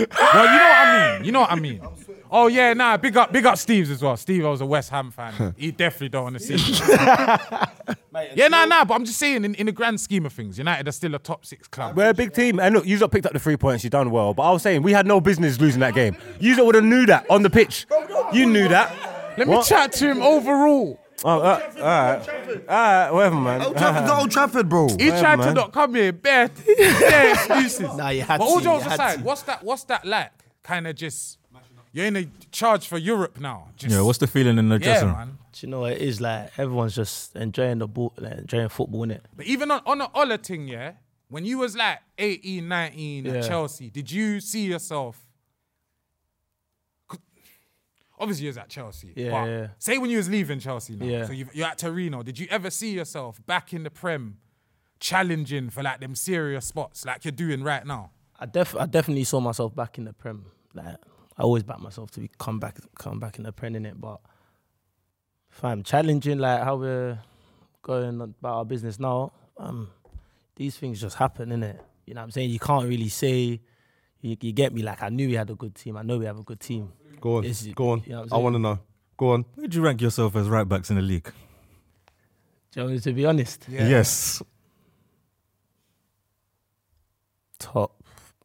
Well, you know what I mean. Oh yeah, nah, big up Steve's as well. Steve, I was a West Ham fan. He definitely don't want to see. Yeah, nah, but I'm just saying, in the grand scheme of things, United are still a top 6 club. We're a big team. And look, you lot picked up the 3 points. You've done well. But I was saying, we had no business losing that game. You lot would have knew that on the pitch. You knew that. Let me chat to him overall. Oh, all right, whatever, man. Old Trafford, Old Trafford, bro. He tried to not come here, bare excuses. Nah, you had but all to, jokes you had aside, to. what's that like? Kind of just, you're in a charge for Europe now. Just, Yeah, what's the feeling in the dressing room? man. Do you know what it is like? Everyone's just enjoying the ball, like, enjoying football, innit? But even on the Ola thing, yeah, when you was like 18, 19 at Chelsea, did you see yourself? Obviously, you was at Chelsea. Yeah, but yeah. say when you was leaving Chelsea now, Yeah. so you're at Torino, did you ever see yourself back in the Prem challenging for like them serious spots like you're doing right now? I definitely saw myself back in the Prem. Like I always back myself to come back in the Prem, innit? But fam, challenging like how we're going about our business now, these things just happen, innit? You know what I'm saying? You can't really say, you get me, like I knew we had a good team. I know we have a good team. Go on, go on. You know what I'm I saying? want to know. Go on. Where do you rank yourself as right backs in the league? Do you want me to be honest? Yeah. Yes. Top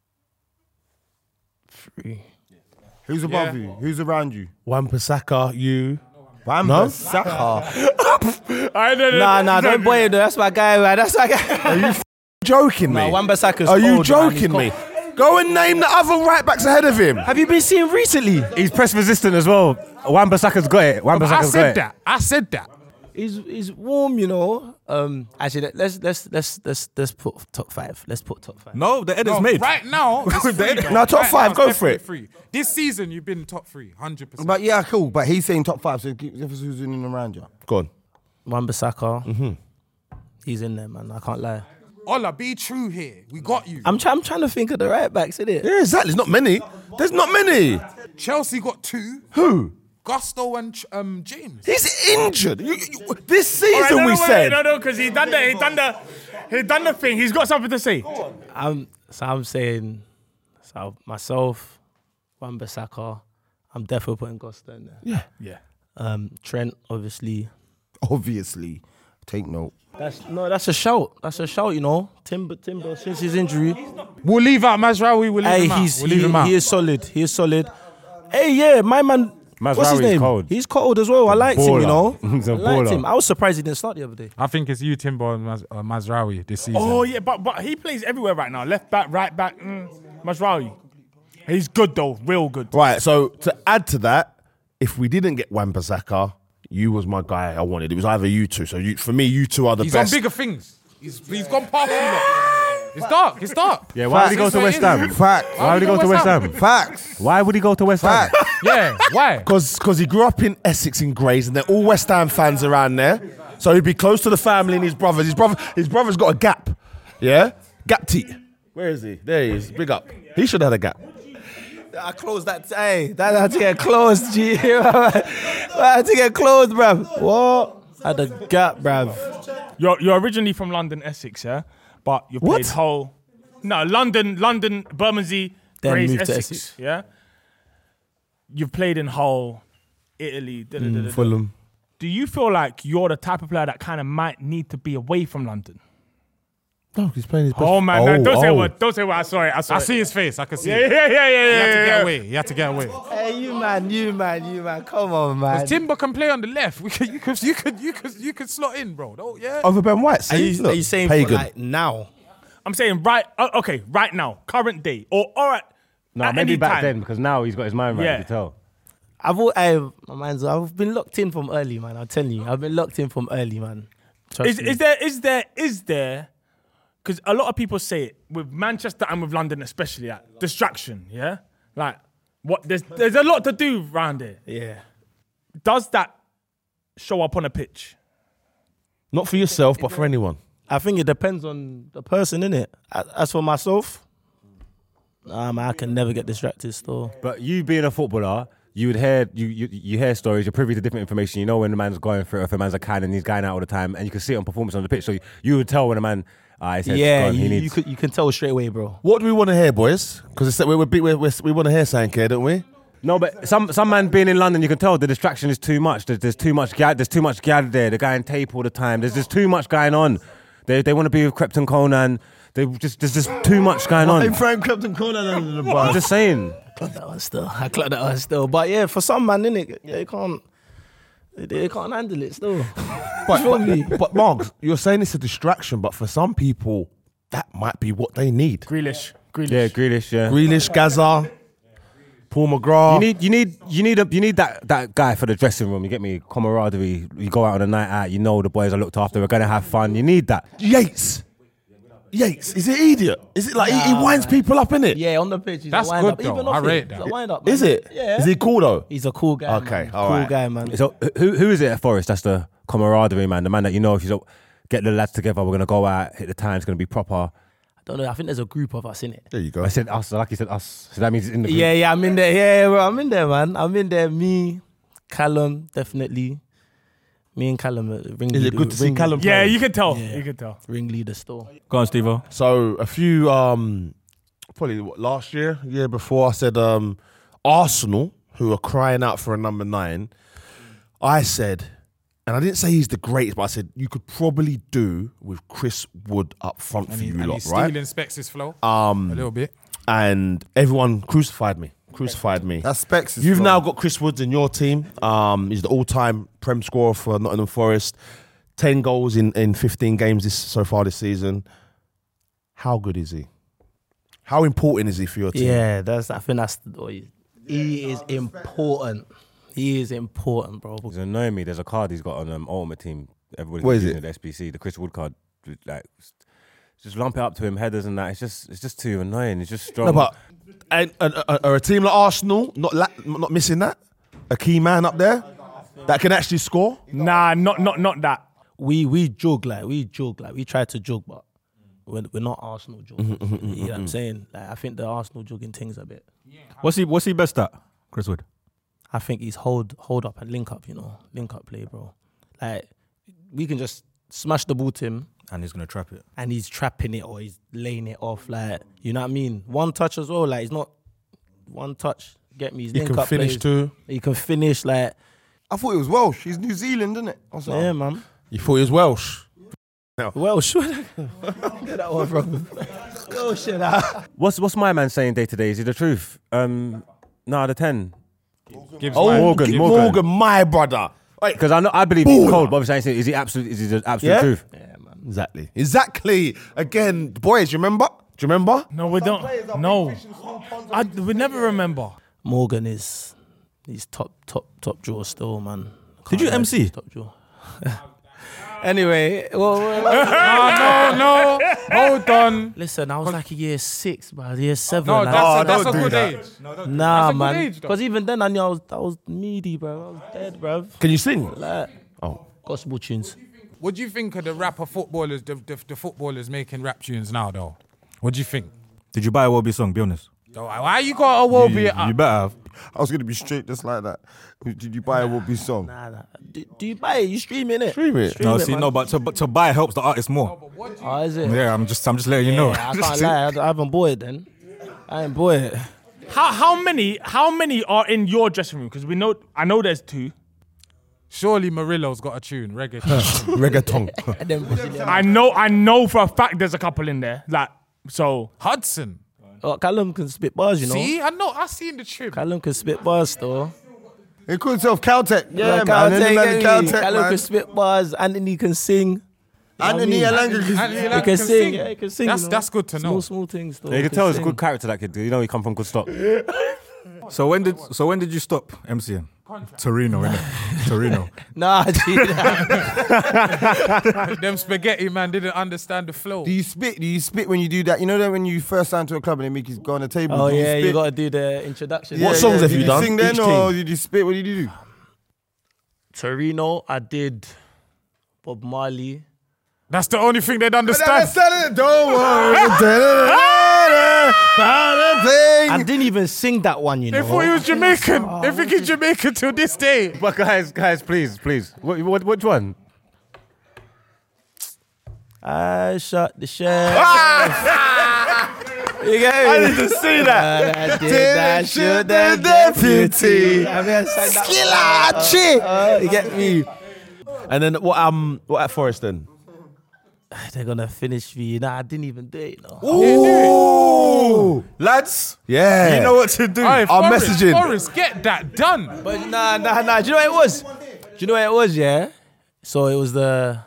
3. Who's above you? Who's around you? Wan-Bissaka, you. Wan-Bissaka. Nah, don't boy it though. That's my guy, man. That's my guy. Are you joking me? Nah, Wan-Bissaka's Are you cold, man. He's joking me? cold. Go and name the other right backs ahead of him. Have you been seeing recently? He's press resistant as well. Wan-Bissaka's got it. Wan-Bissaka's got it. I said that. He's warm, you know. Actually, let's put top 5. Let's put top 5. No, the edit's made. Right now, it's free, though. No, top Right 5, now, go it's for it. definitely free. This season, you've been top 3, 100%. But yeah, cool. But he's saying top 5, so give us who's in and around you. Go on. Wan-Bissaka. He's in there, man. I can't lie. Ola, be true here. We got you. I'm trying to think of the right backs, innit? Yeah, exactly. There's not many. There's not many. Chelsea got 2. Who? Gusto and James. He's injured. This season we said. No, because he done the thing. He's got something to say. I'm saying, myself, Wan-Bissaka. I'm definitely putting Gusto in there. Yeah. Trent, obviously. Obviously. Take note. That's a shout. That's a shout, you know. Timber, since his injury. We'll leave out Mazraoui. We'll leave him out. We'll leave him out. He is solid. He is solid. Hey, yeah, my man. What's his name? cold. He's cold as well. I liked him, you know. He's a I liked baller. him. I was surprised he didn't start the other day. I think it's you, Timber, and Mazraoui this season. Oh yeah, but he plays everywhere right now. Left back, right back. Mazraoui. He's good though, real good. Right, so to add to that, if we didn't get Wan-Bissaka, you was my guy I wanted. It was either you two. So for me, you two are the He's best. on bigger things. He's gone past you lot. It's dark. Yeah, why would he go to West Ham? Facts. Why would he go to West Ham? Facts. Why would he go to West Ham? Facts. Yeah, why? Because he grew up in Essex in Grays, and they're all West Ham fans around there. So he'd be close to the family and his brothers. His brother's got a gap. Yeah? Gap T. Where is he? There he is. Big up. He should have had a gap. I closed that. Hey, that had to get closed, G. I had to get closed, bruv. What? I had a gap, bruv. You're originally from London, Essex, yeah? But you played Hull. No, London, Bermondsey, Then Grays, moved to Essex, Essex. yeah? You've played in Hull, Italy. Fulham. Do you feel like you're the type of player that kind of might need to be away from London? No, he's playing his best. Oh, man, no, don't say a word. Don't say a word. I saw it. I see his face. I can see Yeah. it. He had to get away. Hey, you man. Come on, man. Because Timber can play on the left. You could slot in, bro. Oh, yeah. Over Ben White. Are See? you saying Pagan. for like now? I'm saying right now, current day, or all right. No, at maybe any back time. then, because now he's got his mind right, Yeah. you can tell. I've been locked in from early, man. I'm telling you, I've been locked in from early, man. Trust me. Is there? Because a lot of people say it with Manchester and with London, especially, like distraction. Yeah, like what? There's a lot to do around there. Yeah. Does that show up on a pitch? Not for yourself, but for anyone. I think it depends on the person, innit? As for myself, man, I can never get distracted still. But you being a footballer, you would hear you hear stories. You're privy to different information. You know when the man's going through, if a man's a can and he's going out all the time, and you can see it on performance on the pitch. So you would tell when a man, his head's gone, he needs. you can tell straight away, bro. What do we want to hear, boys? Because we want to hear something here, don't we? No, but some man being in London, you can tell the distraction is too much. There's too much gal there. The guy in tape all the time. There's just too much going on. They want to be with Krypton Conan. There's just too much going on. I'm throwing Krypton Conan under the bus. I'm just saying. I clock that one still. But yeah, for some man, innit, they can't handle it still. But Marks, you're saying it's a distraction, but for some people, that might be what they need. Grealish. Yeah, Grealish. Yeah. Grealish, Gaza, Paul McGrath. You need that guy for the dressing room. You get me? Camaraderie. You go out on a night out. You know the boys are looked after. We're gonna have fun. You need that. Yates, is it idiot? Is it like he winds people up in it? Yeah, on the pitch. He's That's a wind good up. though. Even I off rate it, that. he's a wind up, man. Is it? Yeah. Is he cool though? He's a cool guy. Okay, man. all cool right. guy, man. So who is it at Forest? That's the camaraderie man. The man that you know if you get the lads together, we're gonna go out, hit the time. It's gonna be proper. I don't know. I think there's a group of us in it. There you go. I said us, like you said us. So that means it's in the group. Yeah, I'm in there. Yeah, well, I'm in there, man. I'm in there. Me, Callum, definitely. Me and Callum. Is it good to see Callum Yeah, play? you can tell. Yeah. You can tell. Ringleader still. Go on, Steve-O. So a few, probably last year before, I said Arsenal, who are crying out for a number 9. I said, and I didn't say he's the greatest, but I said you could probably do with Chris Wood up front for you lot, he's right? stealing Specs' flow a little bit. And everyone crucified me. That's Specs. You've now got Chris Woods in your team. He's the all-time Prem scorer for Nottingham Forest. 10 goals in 15 games so far this season. How good is he? How important is he for your team? Yeah, I think that's he is important. He is important, bro. He's annoying me. There's a card he's got on Ultimate Team. Everybody's What is using it? The SBC, the Chris Wood card. Like, just lump it up to him, headers and that. It's just too annoying. It's just strong. No, but are a team like Arsenal not missing that? A key man up there that can actually score? Nah, not that. We jog like we try to jog, but we're not Arsenal jogging. You know what I'm saying? Like, I think the Arsenal jogging thing's a bit. What's he best at, Chris Wood? I think he's hold up and link up, link up play, bro. Like we can just smash the ball to him, And he's gonna trap it. and he's trapping it or he's laying it off. Like, you know what I mean? One touch as well. Like, it's not one touch. Get me? He's He link can up finish plays. too. He can finish. Like, I thought he was Welsh. He's New Zealand, isn't it? Or something? yeah, man. You thought he was Welsh? Well, sure. Get that one from. Oh shit! What's my man saying day to day? Is it the truth? The 10. Morgan, my brother. Because I believe he's cold, but obviously I say, is he the absolute truth? Yeah, man. Exactly. Again, boys, do you remember? No, we don't. No, we never remember. Morgan is he's top drawer still, man. Did you MC? Top drawer. Anyway, well, No, hold on. listen, I was like a year 6, but year 7. No, like, that's a don't do good that. age. nah, that's a good man. age, though. Because even then I knew I was needy, bro. I was dead, bro. Can you sing? Like, gospel tunes. What do you think of the rapper footballers, the footballers making rap tunes now, though? What do you think? Did you buy a Wobby song? Be honest. Why you got a Wobby? You better have. I was going to be straight just like that. Did you buy a Wobby song? Nah. Do you buy it? You streaming it? Stream it. No, it, see, man. no, but to buy helps the artist more. Oh, is it? Yeah, I'm just letting you know. Yeah, I can't lie. I haven't bought it then. I ain't bought it. How many are in your dressing room? Because I know there's 2. Surely Murillo's got a tune, reggae. Reggaeton. And then Brazilian. I know for a fact there's a couple in there. Like, so Hudson. Oh, Callum can spit bars, you know. See, I seen the tune. Callum can spit bars, though. He called himself Caltech. Yeah, Like, man. Caltech, Caltech, Callum man. can spit bars. Anthony can sing. Anthony Alanga. He can sing. Yeah, he can sing. That's good to know. Small things, though. You He can tell he's a sing. good character, that kid. You know he come from good stock. So when did you stop MCing? Torino, innit? Torino. Nah, Them spaghetti man didn't understand the flow. Do you spit when you do that? You know that when you first sign to a club and they make you go on the table? Oh, do yeah, you spit? got to do the introduction. What songs have Did you done? Sing then Each or team? did you spit? What did you do? Torino, I did Bob Marley. That's the only thing they'd understand. Don't worry. I didn't even sing that one, you know. They thought he was Jamaican. They think he's Jamaican till this day. But guys, please. Which one? I shot the sheriff. You get me? I need to see that. I did that shit, the deputy. Skillachi. You get me? And then what at Forest then? They're gonna finish me. Nah, I didn't even do it. No. Ooh, lads. Yeah, You know what to do. Hey, I'm Forrest, messaging. Forrest, get that done. But nah. Do you know what it was? Yeah. So it was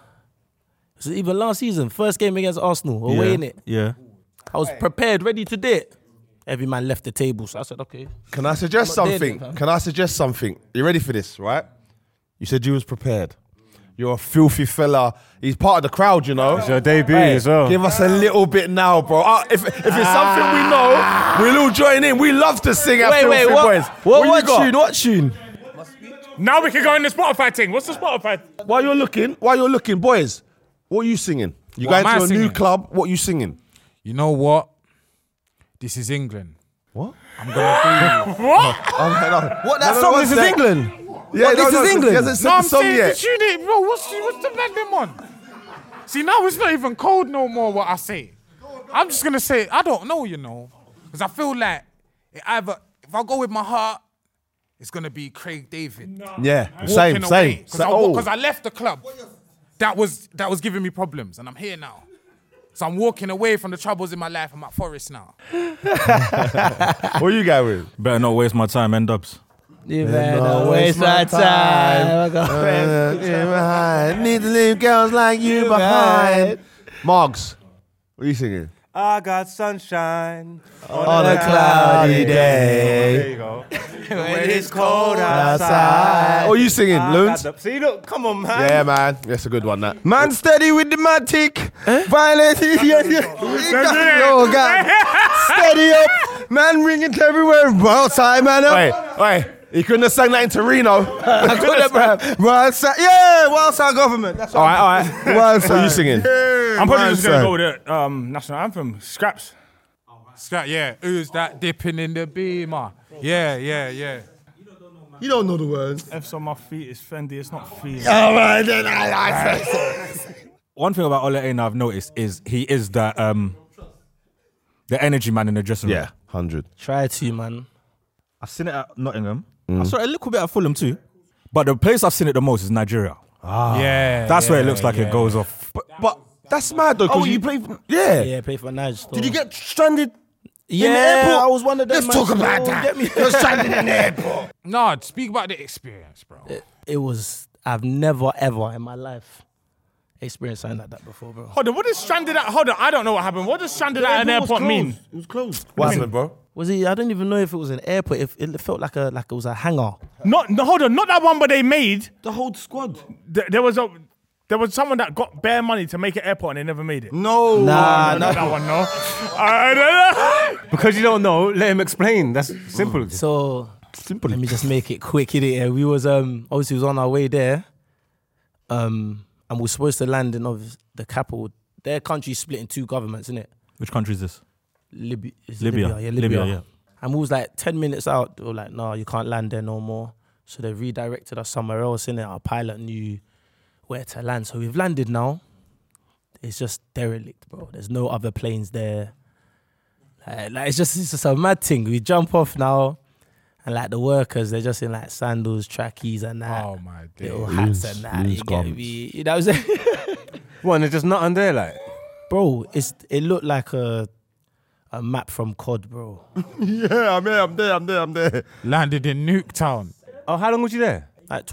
even last season, first game against Arsenal, away in it. Yeah. I was prepared, ready to do it. Every man left the table, so I said, okay. Can I suggest I'm not something? dead, fam. Can I suggest something? You ready for this, right? You said you was prepared. You're a filthy fella. He's part of the crowd, you know. It's your debut as well. Give us a little bit now, bro. If it's something we know, we'll all join in. We love to sing at Filthy Boys. What tune? Now we can go in the Spotify thing. What's the Spotify? While you're looking, boys, what are you singing? You What going am I to a new singing? club? What are you singing? You know what? This is England. What? I'm gonna do. What? What that song? This is England. Yeah, This is England. He hasn't said No, the I'm song saying yet. the tune it, bro. What's the band them on? See, now it's not even cold no more. What I say, I'm just gonna say I don't know, you know, because I feel like if I go with my heart, it's gonna be Craig David. Yeah, Walking same. Because I left the club. That was giving me problems, and I'm here now. So I'm walking away from the troubles in my life. I'm at Forest now. What you going with? Better not waste my time, N-Dubs. You better waste my time. Need to leave girls like you behind. Margs, what are you singing? I got sunshine On a cloudy day. There you go. When it's cold outside. What are you singing, Loons? See, look, come on, man. Yeah, man. That's a good one, that. Man steady with the matic. Violent. Yo, God. Steady up. Man ringing everywhere. Outside, man. Wait. He couldn't have sang that in Torino. I could have, bro. Wild side. Yeah, Wild Side Government. That's All right. Wild What are you singing? I'm probably just gonna go with the national anthem, Scraps. Scrap, yeah. Who's that dipping in the beamer? Yeah. You don't know the words. F's on my feet, it's Fendi, it's not feet. All right, then. One thing about Ole Aina I've noticed is he is the energy man in the dressing room. Yeah, 100. Try to, man. I've seen it at Nottingham. I saw it a little bit at Fulham too. But the place I've seen it the most is Nigeria. Yeah. That's where it looks like it goes off. But that's mad, though. Oh, you play for... Yeah. Yeah, play for Nice. Did you get stranded Yeah, in the airport? I was one of them. Let's talk about that. You're stranded in the airport. No, speak about the experience, bro. It was... I've never, ever in my life experienced something like that before, bro. Hold on, what does stranded at? Hold on, I don't know what happened. What does stranded at an airport mean? It was closed. What happened, bro? Was it? I don't even know if it was an airport. If it felt like it was a hangar. Hold on, not that one, but they made. The whole squad. There was someone that got bare money to make an airport and they never made it. No. Nah, Not that one, no. I don't know. Because you don't know, let him explain. That's simple. So let me just make it quick, innit? Yeah, we was obviously was on our way there, and we were supposed to land in the capital. Their country's split in two governments, innit? Which country is this? Libya. Libya. Libya. Yeah. And we was like 10 minutes out. They were like, no, you can't land there no more. So they redirected us somewhere else, innit? Our pilot knew where to land. So we've landed now. It's just derelict, bro. There's no other planes there. Like it's just a mad thing. We jump off now, and like the workers, they're just in like sandals, trackies, and that. Oh my little days. hats and that. You get me? You know what I'm saying? What, and there's just nothing there, like? Bro, it looked like a map from COD, bro. Yeah, I'm there. Landed in Nuketown. Oh, how long was you there? Like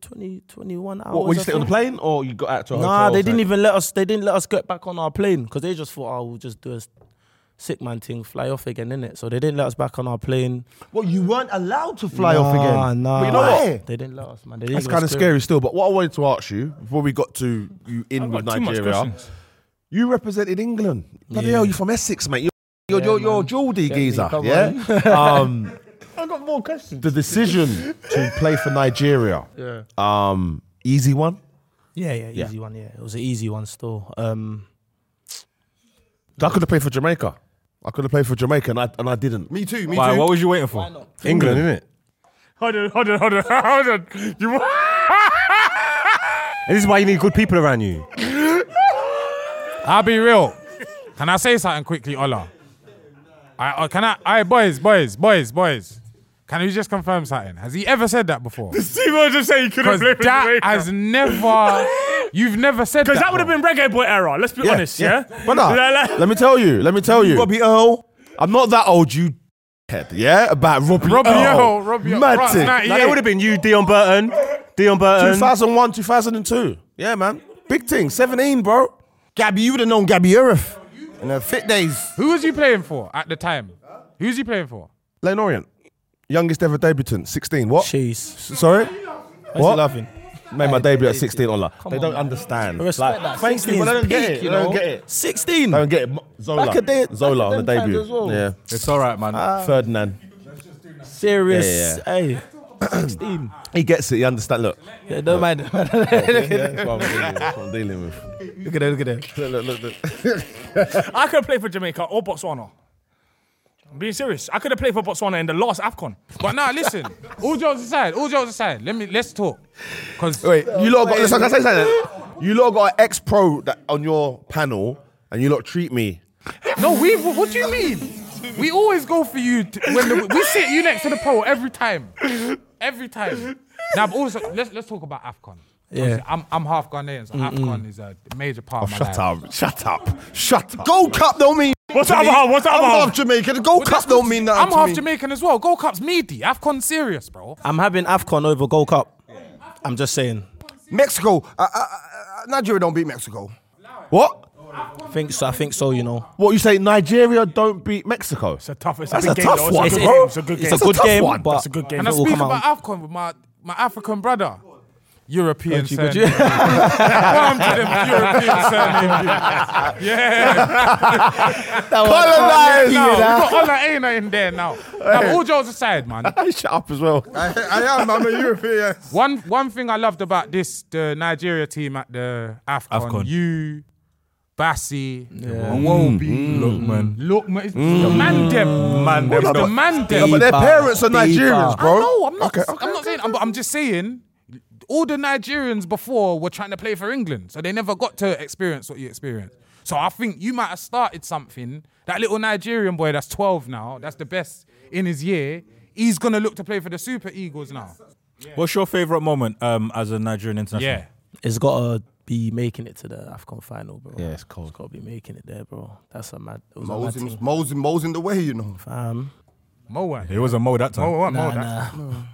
21 hours. What, were you I stay on the think. plane or you got out to a hotel? Nah, they or didn't something? even let us. They didn't let us get back on our plane because they just thought, we'll just do a sick man thing, fly off again, innit? So they didn't let us back on our plane. Well, you weren't allowed to fly off again. Nah. But you know what? They didn't let us, man. They didn't That's give kind us of clearance. scary still. But what I wanted to ask you, before we got to you in I've with got too much Nigeria, questions. you represented England. Bloody Yeah. hell, you from Essex, mate. You're a Geordie Get me, geezer, come yeah? I've got more questions. The decision to play for Nigeria, easy one? Yeah, easy one. Yeah, it was an easy one still. I could have played for Jamaica. And I didn't. Me too. Why? What was you waiting for? England, innit? Hold on. And this is why you need good people around you. I'll be real. Can I say something quickly, Ola? Boys. Can you just confirm something? Has he ever said that before? Steve was just saying he couldn't play for Jamaica. Has never. You've never said that. Because that would have been Reggae Boy era. Let's be honest, yeah. But let me tell you. Robbie Earl. I'm not that old. You head, yeah, about Robbie Earl. Mad thing. It would have been you, Dion Burton. 2001, 2002. Yeah, man. Big thing. 17, bro. Gabby, you would have known Gabby Urif in her fit days. Who was you playing for at the time? Who was you playing for? Lane Orient. Youngest ever debutant, 16. What? Jeez. Sorry? Why is he laughing? Made my debut at 16. Allah. They don't understand. Respect that. Thanks, 16 but they is don't get peak, it. you They don't know. get it. 16. They don't get it. Zola. Back a day- Zola on the back at them debut. times as well. Yeah. It's all right, man. Ferdinand. Serious. Yeah. Hey. 16. He gets it. He understands. Look. Yeah, don't mind. That's what I'm dealing with. Look at that. Look. I could have played for Jamaica or Botswana. I'm being serious. I could have played for Botswana in the last AFCON. But now, listen. All jokes aside. Let's talk. Cause Wait, you lot got. Listen, can I say something? You lot got an ex-pro that on your panel, and you lot treat me. No, what do you mean? We always go for you we sit you next to the pro every time. Now, but also let's talk about AFCON. Yeah. I'm half Ghanaian, so AFCON is a major part of my life. Shut up. Gold Cup don't mean. What's the other half? I'm half Jamaican. The Gold Cup don't mean that. I'm half Jamaican as well. Gold Cup's meaty. AFCON serious, bro. I'm having AFCON over Gold Cup. I'm just saying. Mexico. Nigeria don't beat Mexico. What? I think so, you know. What you say? Nigeria don't beat Mexico. It's a tough That's big a game, tough though. one, It's a bro. game. It's a good game. It's a good game, one. but That's a good game. And I it will speak come about out. AFCON with my African brother. European Could you- surname. Welcome to them European surname. Yeah. Colonized. Now, we got Ola Aina in there now. Now, all jokes aside, man. Shut up as well. I am. I'm a European. One thing I loved about the Nigeria team at the AFCON. You, Bassi, Nwobi, Lookman. It's the man them. It's the man them. But their parents are Nigerians, bro. I know. I'm not saying. I'm just saying. All the Nigerians before were trying to play for England, so they never got to experience what you experienced. So I think you might have started something. That little Nigerian boy that's 12 now, that's the best in his year, he's going to look to play for the Super Eagles now. What's your favourite moment as a Nigerian international? Yeah. It's got to be making it to the AFCON final, bro. Yeah, it's cold. It's got to be making it there, bro. That's a mad. It was Mo's in the way, you know. Mo. It was a Mo that time. Nah.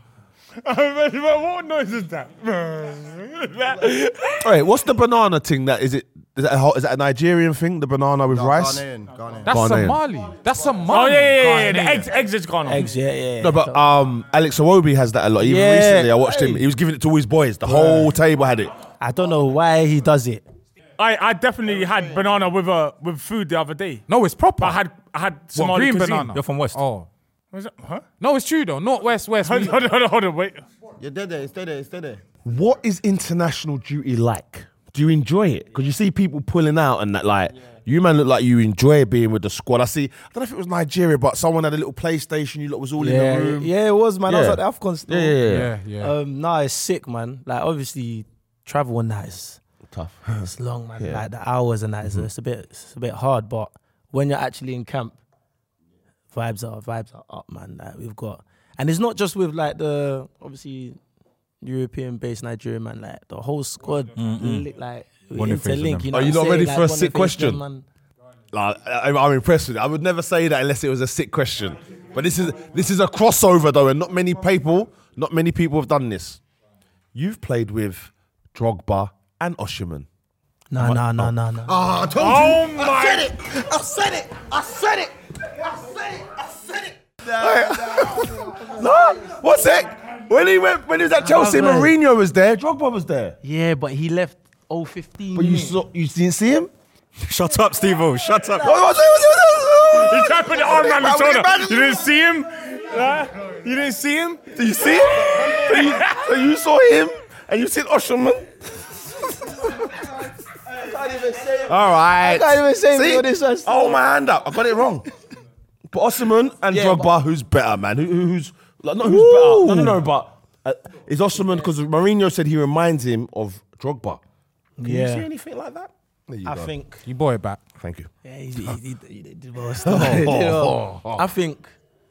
What noise is that? Wait, what's the banana thing? Is that a Nigerian thing? The banana with rice? Ghanaian. That's Ghanaian. Somali. That's Somali. Oh, yeah. The eggs is gone on. Eggs, yeah. No, but Alex Iwobi has that a lot. Even Yeah. recently, I watched him. He was giving it to all his boys. The whole table had it. I don't know why he does it. I definitely had banana with food the other day. No, it's proper. I had Somali green cuisine. banana? You're from West. Oh. Was it? Huh? No, it's true though. North, west. Hold on, wait. You're dead there. It's there. What is international duty like? Do you enjoy it? Because you see people pulling out and that, like, you man look like you enjoy being with the squad. I don't know if it was Nigeria, but someone had a little PlayStation. You lot was all in the room. Yeah, it was, man. I was at the AFCON still. Yeah. Nah, it's sick, man. Like, obviously, travel and that is Tough. it's long, man. Like the hours and that is it's a bit hard. But when you're actually in camp, vibes are up, man. Like we've got, and it's not just with like the obviously European-based Nigerian man. Like the whole squad, like we interlink. You know, Are you what not I'm ready saying? for a Like, sick Boniface, question? man. Like, I'm impressed with it. I would never say that unless it was a sick question. But this is a crossover though, and not many people have done this. You've played with Drogba and Osherman. No. Oh, I told you. I said it. No, what's it? When he was at Chelsea, Mourinho was there. Drogba was there. Yeah, but he left 015. But you didn't see him? Shut up, Steve-O. Shut up. He tried to put the arm around his shoulder. You didn't see him? You didn't see him? Did you see him? So you saw him and you seen Osherman? All right. I can't even say See? what this was. Oh, my hand up. I got it wrong. But Osherman and Drogba, who's better, man? Who's like, not who's better? No, but is Osherman, because Mourinho said he reminds him of Drogba. Can you see anything like that? I think You bought it back. Thank you. yeah, he did well still. He did well. I think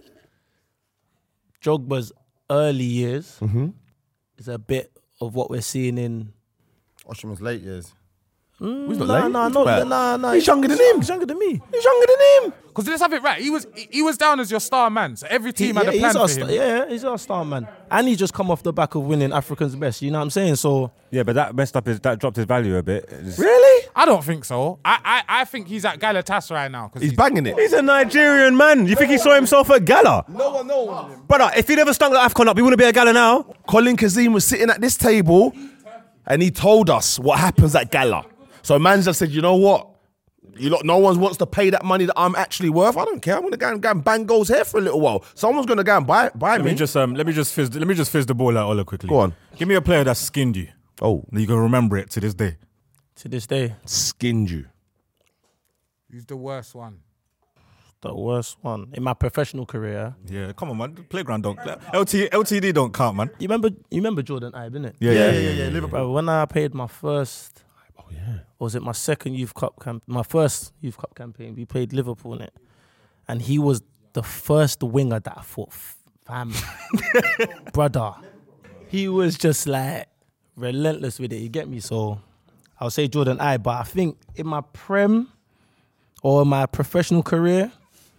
Drogba's early years is a bit of what we're seeing in. Oshiman's late years. He's not late. No. He's younger than him. He's younger than me. He's younger than him. Because let's have it right. He was down as your star man. So every team had a plan for him. Yeah, he's our star man. And he just come off the back of winning Africa's Best. You know what I'm saying? So Yeah, but that dropped his value a bit. Really? I don't think so. I think he's at Galatasaray now. Cause He's banging it. He's a Nigerian man. You think he saw himself at Gala? No one knows. Brother, if he'd ever stunk the AFCON up, he wouldn't be at Gala now. Colin Kazim was sitting at this table and he told us what happens at Gala. So man just said, you know what? No one wants to pay that money that I'm actually worth. I don't care. I'm gonna go and bang goals here for a little while. Someone's gonna go and buy me. Let me just fizz the ball out Ola quickly. Go on. Give me a player that skinned you. Oh, You can remember it to this day. to this day, skinned you. Who's the worst one? the worst one in my professional career. Yeah, come on, man. The playground don't. LTD don't count, man. You remember Jordan Ibe, innit? Yeah. Liverpool. Bro, when I paid my first, or was it my second my first youth cup campaign? We played Liverpool in it, and he was the first winger that I thought, fam, brother. He was just like relentless with it. You get me? So I'll say Jordan Ibe, but I think in my prem or my professional career.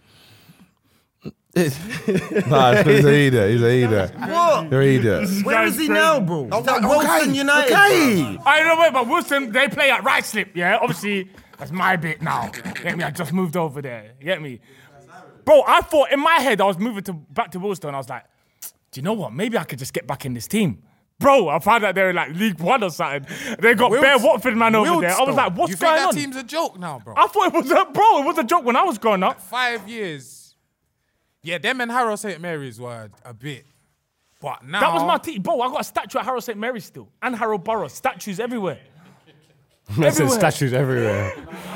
He's a idiot. He's a idiot. What? You're an idiot. Where is he now, bro? Oh, That Wilson United. Okay. I know, but Wilson, they play at right slip, yeah? Obviously, that's my bit now. Get me? I just moved over there. Get me? Bro, I thought in my head I was moving back to Wilson. And I was like, do you know what? Maybe I could just get back in this team. Bro, I found out they're in like League One or something. They got bare Watford man over there. I was like, what's going on? You think that team's a joke now, bro? I thought it was a joke when I was growing up. 5 years. Yeah, them and Harrow St. Mary's were a bit. But now... That was my team. Bro, I got a statue at Harrow St. Mary's still. And Harrow Borough. Statues everywhere. Statues everywhere.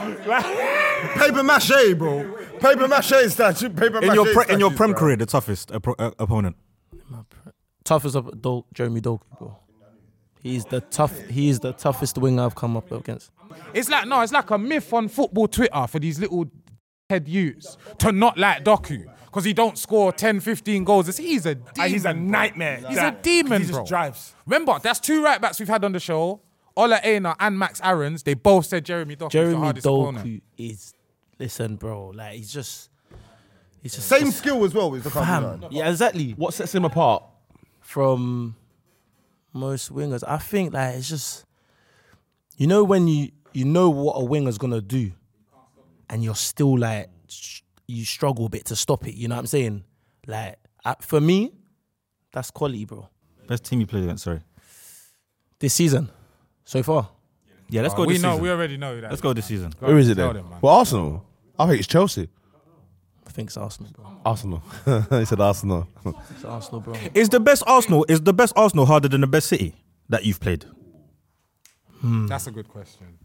Paper mache, bro. Paper mache statue. Paper mache In your prem career, the toughest opponent. Toughest Jeremy Doku, bro. He is the toughest winger I've come up against. It's like a myth on football Twitter for these little head youths to not like Doku. Because he don't score 10, 15 goals. He's a demon. He's a nightmare. He's a demon, He bro. just drives. Remember, that's 2 right-backs we've had on the show. Ola Aina and Max Aarons. They both said Jeremy Doku is the Jeremy hardest opponent. Doku is, listen, bro, like he's just Same skill as well. fam. Yeah, exactly. What sets him apart? From most wingers, I think like it's just, you know, when you know what a winger's gonna do, and you're still like you struggle a bit to stop it. You know what I'm saying? Like for me, that's quality, bro. Best team you played against, sorry. This season, so far. Yeah, let's go this season. We already know that. Let's go this season. Who is it then? Well, Arsenal. I think it's Chelsea. I think it's Arsenal, bro. Arsenal. He said Arsenal. It's Arsenal, bro. Is the best Arsenal harder than the best City that you've played? That's a good question.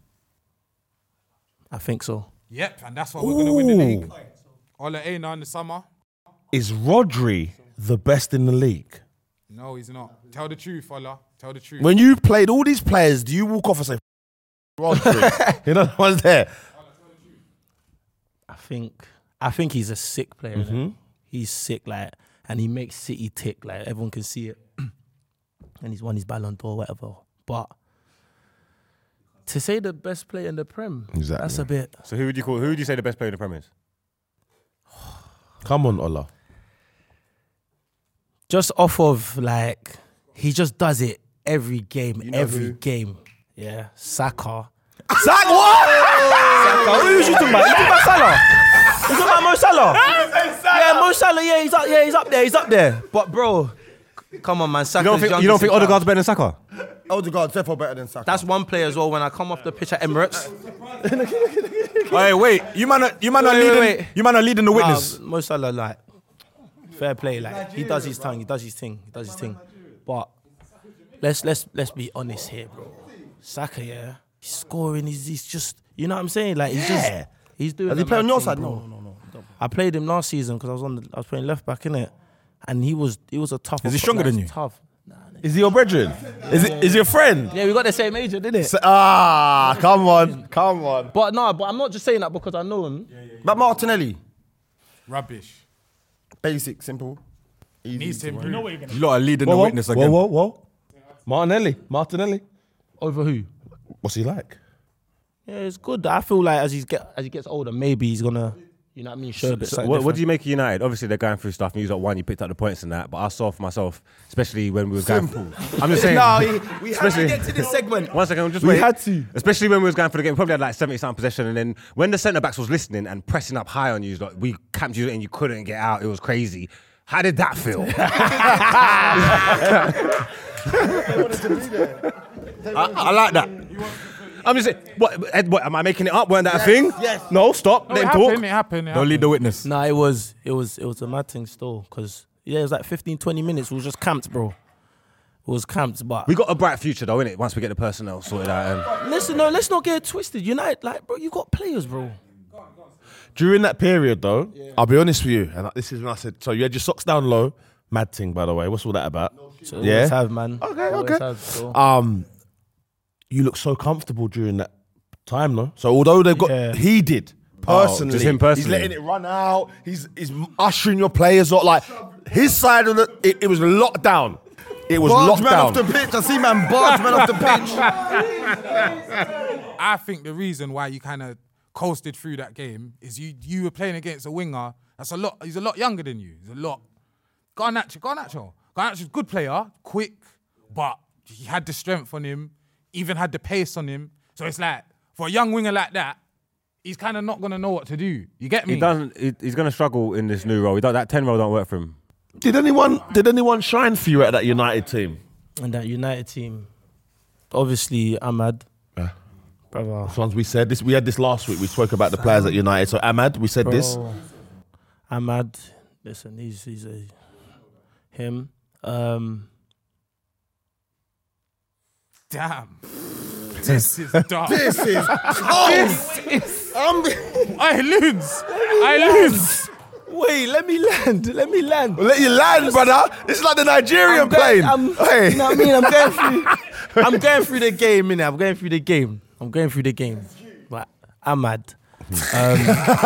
I think so. Yep, and that's why we're going to win the league. Ola Aina in the summer. Is Rodri the best in the league? No, he's not. Tell the truth, Ola. Tell the truth. When you played all these players, do you walk off and say, Rodri? You know the ones there? I think he's a sick player. innit? He's sick, like, and he makes City tick. Like everyone can see it, and he's won his Ballon d'Or, whatever. But to say the best player in the Prem, that's a bit. So who would you say the best player in the Prem is? Come on, Ola. Just off of like, he just does it every game, game. Yeah, Saka. Saka what? Saka. Who was you talking about? You talking about Salah? You talking about Mo Salah? Yeah, Mo Salah. Yeah, he's up there. But bro, come on, man. Saka. You don't think Odegaard's better than Saka? Odegaard's definitely better than Saka. That's one player as well. When I come off the pitch at Emirates. Hey, wait. You man are leading the witness. Mo Salah, like, fair play. Like, he does his thing. He does his thing. But let's be honest here, bro. Saka, yeah, he's scoring. He's just, you know what I'm saying? Like, he's doing. Has he played on your side? Bro. No. I played him last season because I was playing left back, innit? And he was a tough. Is he stronger than you? Tough. Nah, Is he your brethren? Is he your friend? Yeah, we got the same age, didn't it? Come on. But no, but I'm not just saying that because I know him. But Martinelli, Rubbish. basic, simple. Easy Needs to improve. You know what you're gonna You lot are leading the witness again. Whoa. Martinelli. Over who? What's he like? Yeah, it's good. I feel like as he gets older, maybe he's gonna, you know what I mean, show a bit. So what do you make of United? Obviously, they're going through stuff. You got one, you picked up the points and that. But I saw for myself, especially when we was going. I'm just saying. We had to get to this segment. One second, just We wait. had to. Especially when we was going for the game, we probably had like 70% possession, and then when the centre backs was listening and pressing up high on you, like we camped you and you couldn't get out. It was crazy. How did that feel? I like that. I'm just saying, what, am I making it up? Weren't that a thing? Yes. No, stop. No, Let it him talk. happened. Don't lead the witness. Nah, it was a mad thing still, because it was like 15-20 minutes. We was just camped, bro. It was camped, but We got a bright future though, innit? Once we get the personnel sorted out. listen, no, let's not get it twisted. United, like, bro, you got players, bro. During that period, though, I'll be honest with you, and this is when I said, so you had your socks down low, mad thing, by the way. What's all that about? So always have, man. Always Okay. have, so. You look so comfortable during that time, no? So although they've got, he did personally, just him personally. he's letting it run out. He's ushering your players up. Like his side of it was locked down. It was Barge locked man down. off the pitch. I see man barge man off the pitch. I think the reason why you kind of coasted through that game is you were playing against a winger he's a lot younger than you. He's a lot. Garnacho. Garnacho's a good player, quick, but he had the strength on him, even had the pace on him. So it's like, for a young winger like that, he's kind of not going to know what to do. You get me? He's going to struggle in this new role. That 10 role don't work for him. Did anyone shine for you at that United team? And that United team, obviously Ahmad. Brother. The ones we said this. We had this last week. We spoke about the players at United. So Ahmad, we said this. Ahmad, listen, he's him. Damn. This is dark. This is cold. I lose. Wait, let me land. Let you land, brother. It's like the Nigerian plane. You know what I mean? I'm going through the game, innit? I'm going through the game. But Ahmad. You know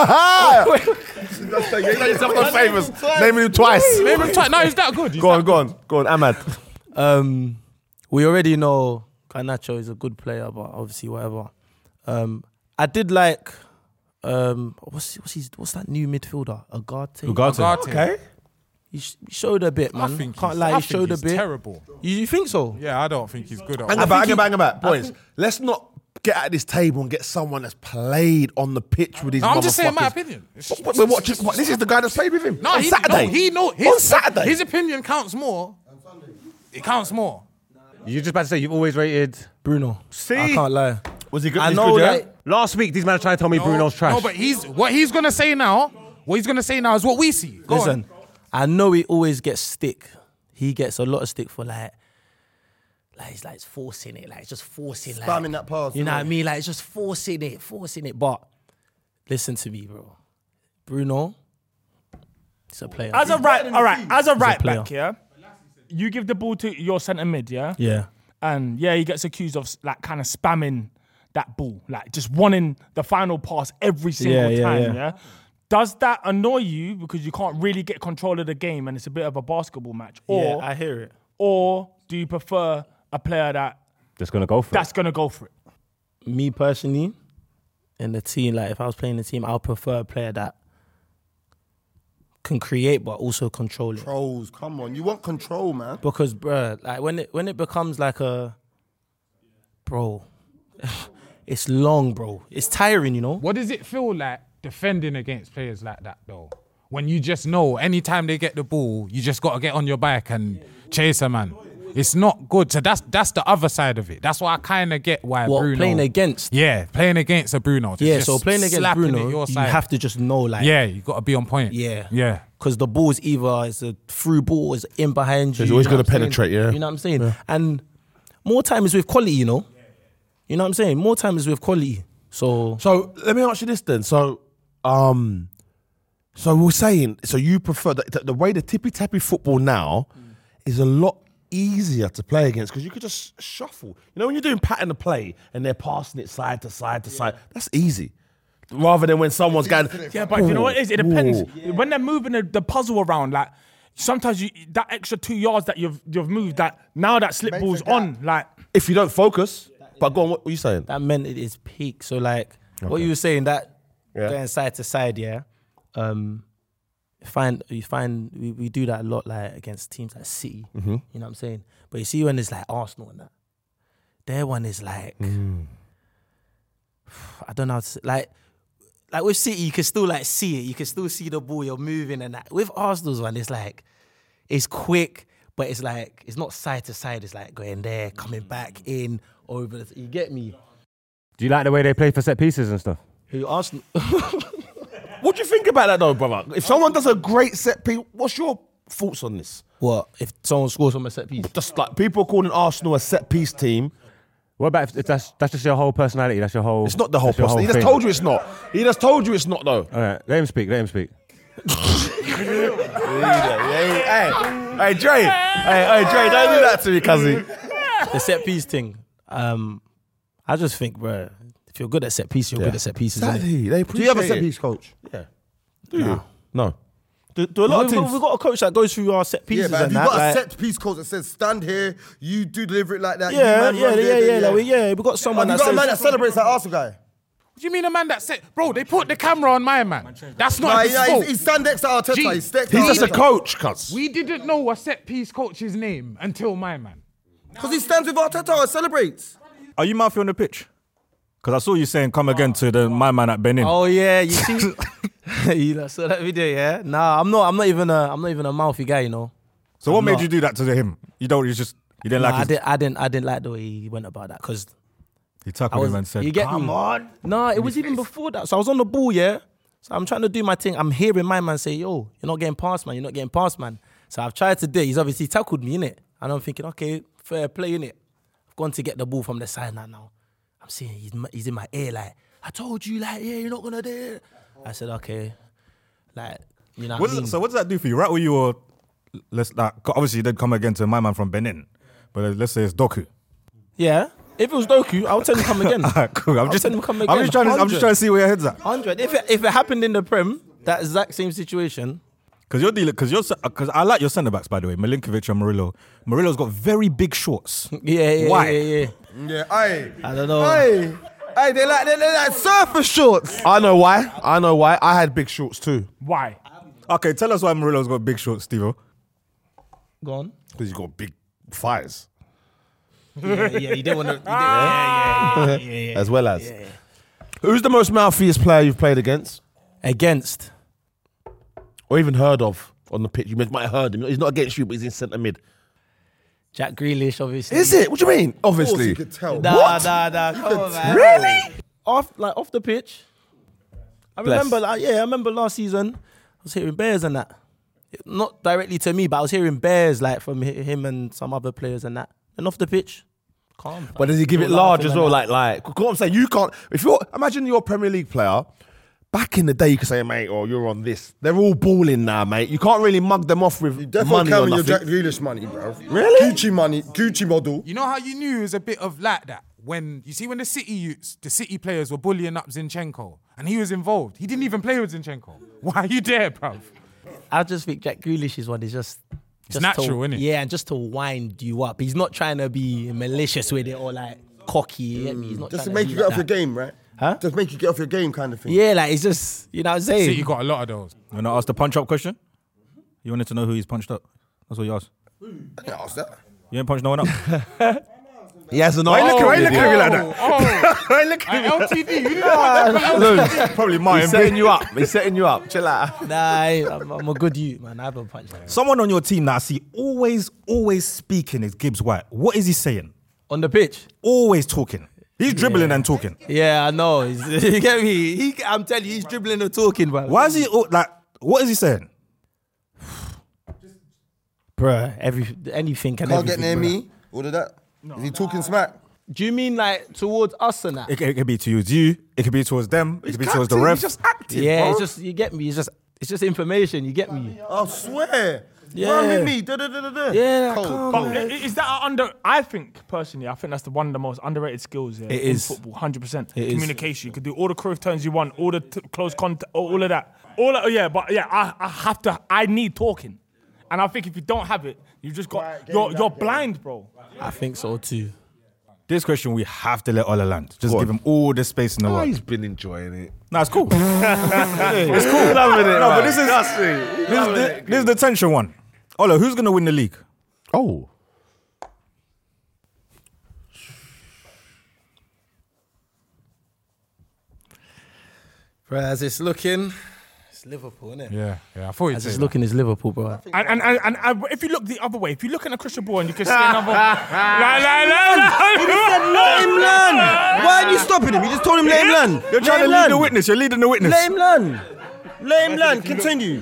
yourself not famous. Name him twice. No, he's that good. Go on, Ahmad. We already know Garnacho is a good player, but obviously whatever. I did like what's that new midfielder? Ugarte. Okay. He showed a bit, man. He showed a bit. Terrible. You think so? Yeah, I don't think he's good at all. Hang about. Boys, let's not get at this table and get someone that's played on the pitch with his No, I'm just saying my motherfuckers. opinion. We're watching. This is the guy that's played with him on he Saturday. On Saturday. His opinion counts more. It counts more. You're just about to say you've always rated Bruno. See? I can't lie. Was he good? I He's know good, yeah? that. Last week, these men are trying to tell me Bruno's trash. No, but what he's gonna say now is what we see. Go Listen, on. I know he always gets stick. He gets a lot of stick for like he's like forcing it, like just forcing, Spamming that pass. You know what I mean? Like just forcing it. But listen to me, bro. Bruno, he's a player. As a right player. back, yeah. You give the ball to your centre mid, yeah. Yeah. And yeah, he gets accused of like kind of spamming that ball, like just wanting the final pass every single time, yeah. Does that annoy you because you can't really get control of the game and it's a bit of a basketball match? Or I hear it. Or do you prefer a player Just going to go for that's going to go for it? Me personally, in the team, like if I was playing the team, I'll prefer a player that can create but also control it. Controls, come on. You want control, man. Because, bruh, like when it becomes like bro, it's long, bro. It's tiring, you know? What does it feel like defending against players like that, though? When you just know anytime they get the ball, you just got to get on your bike and chase a man. It's not good. So that's the other side of it. That's why I kind of get why Bruno... playing against? Yeah, playing against a Bruno. So playing against Bruno, you have to just know, like... Yeah, you got to be on point. Yeah. Because the ball's either it's a through ball, is in behind you. He's always going to penetrate, yeah. You know what I'm saying? Yeah. And more time is with quality, you know? You know what I'm saying? More time is with quality. So let me ask you this then. So we're saying, so you prefer the way the tippy-tappy football now is a lot easier to play against because you could just shuffle. You know, when you're doing pattern of play and they're passing it side to side to side, that's easy. Rather than when someone's going, yeah, but you know what it is? It depends. When they're moving the puzzle around, like sometimes that extra 2 yards that you've moved, that now that slip ball's on, like if you don't focus. But go on, what were you saying? That meant it is peak. So like what you were saying, that going side to side, yeah. You find we do that a lot, like against teams like City. You know what I'm saying? But you see when it's like Arsenal and that, their one is like I don't know how to say, like with City you can still like see it. You can still see the ball, you're moving and that. With Arsenal's one, it's like it's quick, but it's like it's not side to side. It's like going there, coming back in. Over, you get me? Do you like the way they play for set pieces and stuff? Who Arsenal? What do you think about that though, brother? If someone does a great set piece, what's your thoughts on this? What if someone scores from a set piece? Just like people calling Arsenal a set piece team. What about if that's just your whole personality? That's your whole. It's not the whole personality. He just told you it's not. He just told you it's not though. All right, let him speak. Hey, Dre. Hey, Dre, don't do that to me, cousin. The set piece thing. I just think, bro, if you're good at set pieces, you're good at set pieces. Exactly. Do you have a set piece coach? Yeah. Do you? No. Do a lot of teams? We've got a coach that goes through our set pieces. Yeah, but and have you got that, a set piece coach that says stand here, you do deliver it like that? Yeah, you we got someone have that you got says, a man that celebrates that Arsenal guy? What do you mean a man that said, bro, they put the camera on my man. That's not his fault. He's stand next to Arteta. Gee, He's just a coach, cuz. We didn't know a set piece coach's name until my man. Because he stands with Arteta and celebrates. Are you Murphy on the pitch? Because I saw you saying come again to my man at Benin. Oh yeah, you see, you saw that video, yeah? Nah, I'm not even a mouthy guy, you know. So what made you do that to him? You didn't like his... I didn't like the way he went about that because he tackled him and said, "Come on." No, it was even before that. So I was on the ball, yeah. So I'm trying to do my thing. I'm hearing my man say, "Yo, you're not getting past, man. You're not getting past, man." So I've tried to do it. He's obviously tackled me, innit? And I'm thinking, okay, fair play, innit? I've gone to get the ball from the side now. I'm seeing he's in my ear like, I told you, like, yeah, you're not gonna do it. I said, okay, like, you know. So what does that do for you? Right where you were, obviously you did come again to my man from Benin, but let's say it's Doku. Yeah. If it was Doku, I would tell him come again. Cool. I'm just tell him come again. I'm just trying to see where your head's at. 100. If it happened in the Prem, that exact same situation. Because I like your centre backs, by the way, Milinkovic and Murillo. Murillo's got very big shorts. Yeah. Why? Yeah, I don't know. Hey, they're like surfer shorts. I know why. I had big shorts too. Why? Okay, tell us why Murillo's got big shorts, Steve-O. Go on. Because he's got big thighs. Yeah, you didn't want to. Yeah. As well as. Yeah. Who's the most mouthiest player you've played against? Or even heard of on the pitch? You might have heard him. He's not against you, but he's in centre mid. Jack Grealish, obviously. Is it? What do you mean? Obviously. You could tell. Nah. Come on, man. Really? Off the pitch. I remember last season, I was hearing bears and that. Not directly to me, but I was hearing bears like from him and some other players and that. And off the pitch, calm. But does he give it large as well? Like, what I'm saying, you can't. Imagine you're a Premier League player. Back in the day, you could say, mate, you're on this. They're all balling now, mate. You can't really mug them off with money. Definitely counting your Jack Grealish money, bro. Really? Gucci money, Gucci model. You know how you knew it was a bit of like that? When the City players were bullying up Zinchenko and he was involved. He didn't even play with Zinchenko. Why are you there, bruv? I just think Jack Grealish's one is just natural, isn't it? Yeah, and just to wind you up. He's not trying to be malicious with it or like cocky. He's not just to trying make be you get like off your game, right? Huh? Just make you get off your game kind of thing. Yeah, like it's just, you know what I'm saying? City got a lot of those. You want to ask the punch-up question? You wanted to know who he's punched up? That's what you asked. I didn't ask that. You ain't punched no one up? He has an Why you looking at me like that? Why you looking at LTD? You didn't know that. Probably mine. He's setting you up. Chill out. Nah, I'm a good youth, man. I haven't punched that. Someone on your team that I see always speaking is Gibbs White. What is he saying? On the pitch? Always talking. He's dribbling and talking. Yeah, I know. You get me? I'm telling you, he's dribbling and talking, bro. Why is he, what is he saying? Bruh, anything can Can't get near me. All of that. Is he talking smack? Do you mean like towards us and that? It could be towards you. It could be towards them. It could be towards the ref. He's just acting, Yeah, bro. it's just, you get me. It's just information. You get me? I swear. Yeah. Run with me. Da-da-da-da-da. Yeah, Cold. But is that I think personally, I think that's one of the most underrated skills in football. 100%. Communication. You can do all the curve turns you want, all the close contact, all of that. I need talking. And I think if you don't have it, you've just got, you're blind, bro. I think so too. This question we have to let Ola land. Just give him all the space in the world. He's been enjoying it. No, it's cool. It's cool. Loving it. No, man. but this is the tension one. Ola, who's gonna win the league? Oh. Bro, as it's looking, it's Liverpool, isn't it? Yeah. I thought you'd As say it's that. looking, it's Liverpool, bro. And if you look the other way, if you look at a crystal ball and you can see another... Let him land. Why are you stopping him? You just told him let him land. You're trying to lead the witness. You're leading the witness. Let him land. Let him land. Continue.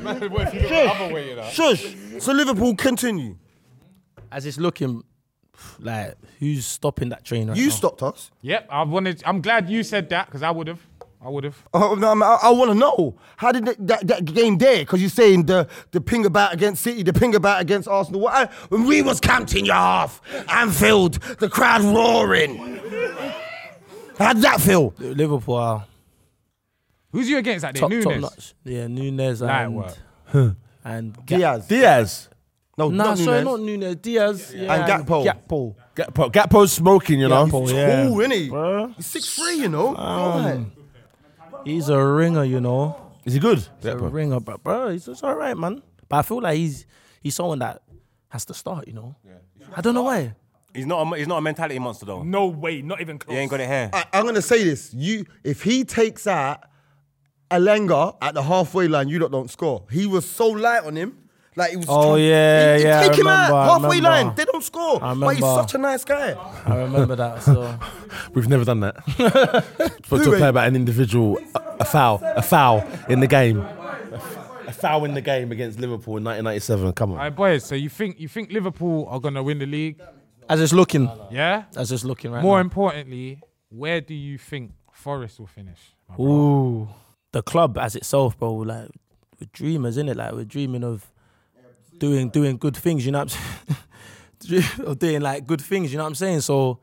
Shush. So Liverpool, continue. As it's looking, like, who's stopping that train right now? You stopped us. Yep, I'm glad you said that because I would have. Oh, no, I want to know, how did that game there? Because you're saying the ping about against City, the ping about against Arsenal. When we was camped in your half, Anfield, the crowd roaring. How did that feel? Liverpool are Who's you against that day? top Nunes? notch. Yeah, Nunes Light and... work. And Diaz. No, not Nunes. Diaz. Yeah, and Gakpo. Gakpo's smoking, you know. Gakpo, yeah. Cool, isn't he? He's 6'3", you know. He's a ringer, you know. Is he good? He's a ringer, but bro, he's just all right, man. But I feel like he's someone that has to start, you know. I don't know why. He's not a mentality monster though. No way, not even close. He ain't got it here. I'm going to say this. If he takes out Alenga at the halfway line, you lot don't score. He was so light on him. Like he was take him out, halfway line, they don't score. But he's such a nice guy. I remember that, so... We've never done that. To play about an individual, a foul in the game. A foul in the game against Liverpool in 1997. Come on. All right, boys, so you think Liverpool are going to win the league? As it's looking. Yeah? As it's looking right More now. importantly, where do you think Forest will finish? Ooh. The club as itself, bro, like, we're dreamers, innit? Like, we're dreaming of doing good things, you know what I'm saying? Of doing, like, good things, you know what I'm saying? So,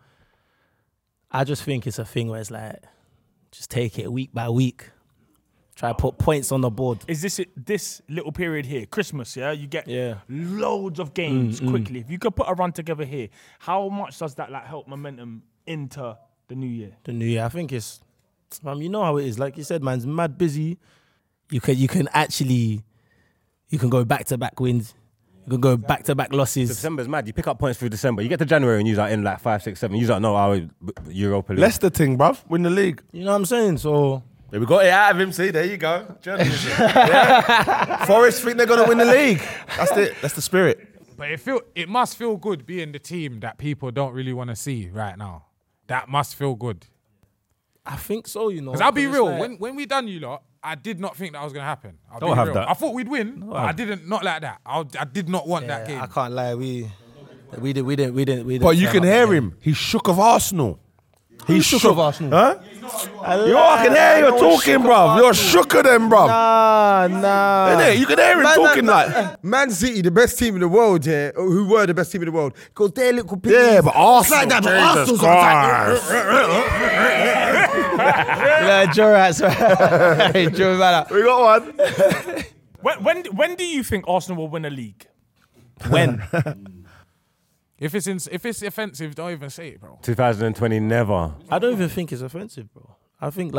I just think it's a thing where it's like, just take it week by week. Try to put points on the board. Is this little period here, Christmas, yeah? You get loads of games quickly. If you could put a run together here, how much does that like help momentum into the new year? The new year, I think it's, you know how it is. Like you said, man's mad busy. You can go back-to-back wins. You can go back-to-back losses. December's mad. You pick up points through December. You get to January and you're in like 5, 6, 7. You don't know how Europa League. Leicester thing, bruv. Win the league. You know what I'm saying? So... Yeah, we got it out of him. See, there you go. Journalism. Forest think they're going to win the league. That's it. That's the spirit. But it must feel good being the team that people don't really want to see right now. That must feel good. I think so, you know. Because I'll be real, like... when we done you lot, I did not think that was going to happen. Don't have that. I thought we'd win, but I didn't, not like that. I did not want that game. I can't lie, we didn't. But you can hear him. He's shook of Arsenal. He's shook of Arsenal. Huh? I can hear you talking, bruv. You're shook of them, bruv. Nah. Innit? You can hear him talking like... Man City, the best team in the world, yeah, who were the best team in the world, because they're little piggies. Yeah, but Arsenal. Like that, but Jesus Arsenal's like... Joe, man. We got one. When do you think Arsenal will win a league? When? If it's offensive, don't even say it, bro. 2020, never. I don't even think it's offensive, bro. I think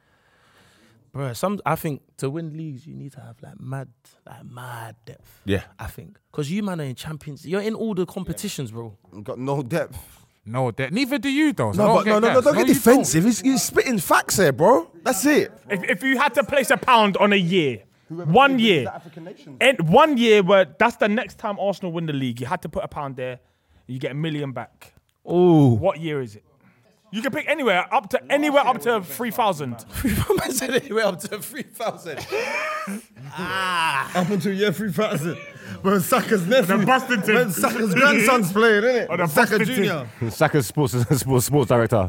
I think to win leagues you need to have like mad depth. Yeah. I think because you man are in champions, you're in all the competitions, bro. Got no depth. No depth. Neither do you, though. So No, don't get you defensive. He's spitting facts here, bro. That's it. If you had to place a pound on a year, 1 year, and 1 year where that's the next time Arsenal win the league, you had to put a pound there, you get $1 million back. Ooh. What year is it? You can pick anywhere up to 3,000. I said anywhere up to 3,000. Up until year 3,000. When Saka's nephew. The Boston team. When Saka's grandson's playing, innit? Or the Saka Boston Junior. Saka's sports director.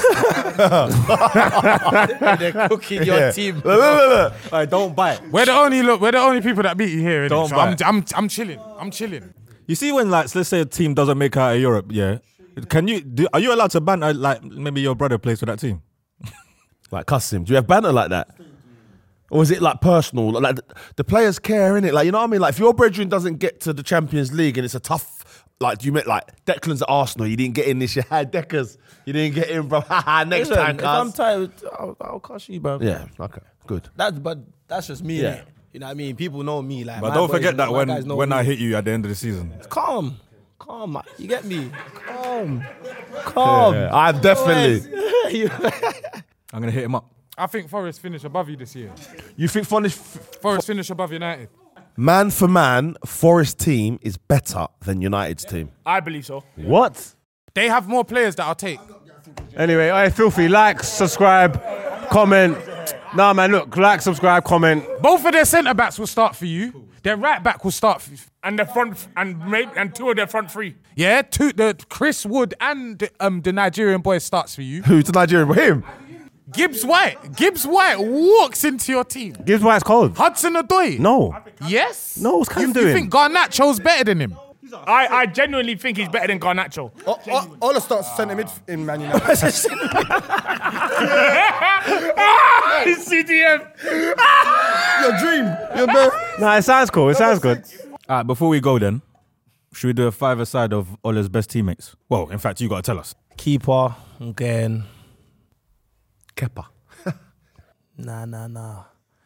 They're cooking your team. Alright, don't bite. We're the only people that beat you here. innit? Don't so bite. I'm chilling. I'm chilling. You see when like let's say a team doesn't make it out of Europe, yeah. Are you allowed to banter like maybe your brother plays for that team? Like cuss him. Do you have banter like that? Or is it like personal? Like the players care, innit? Like, you know what I mean? Like if your brethren doesn't get to the Champions League and it's a tough, like you met like Declan's at Arsenal, you didn't get in this year. Deckers, you didn't get in, bro. Next time, If I'm tired, I'll cuss you, bro. Yeah, okay, good. But that's just me. Yeah. Innit? You know what I mean? People know me. Like, But my don't boys, forget that my guys know when me. I hit you at the end of the season. Calm. You get me? Calm. Yeah, I definitely. I'm gonna hit him up. I think Forest finish above you this year. You think Forest finish above United? man for man, Forest team is better than United's team? I believe so. What? They have more players that I'll take. Anyway, all right, filthy. Like, subscribe, comment. Nah, man, look, like, subscribe, comment. Both of their centre backs will start for you. Their right back will start for you. And the front and two of their front three. Yeah, the Chris Wood and the Nigerian boy starts for you. Who's the Nigerian? Him. Gibbs White walks into your team. Gibbs White's cold. Hudson Odoi. No. Yes. No, what's Cam You doing? think Garnacho's better than him? I genuinely think he's better than Garnacho. Ola starts centre mid in Man United. CDM. Your dream. Your best. Nah, it sounds cool. It sounds good. Alright, before we go then, should we do a five-a-side of Ola's best teammates? Well, in fact, you gotta tell us. Keeper, again. Kepa. Nah.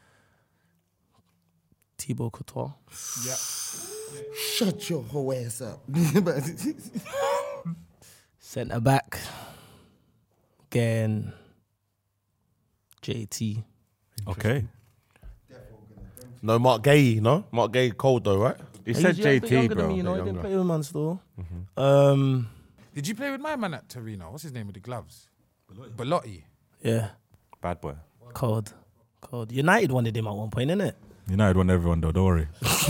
Thibaut Courtois. Yeah. Shut your whole ass up. Centre back. Again. JT. Okay. No, Mark Gay, no? Mark Gay cold though, right? He said JT, bro. Me, you know, he didn't play with man still. Did you play with my man at Torino? What's his name with the gloves? Belotti. Yeah. Bad boy. Cold. United wanted him at one point, innit? United won everyone though, don't worry.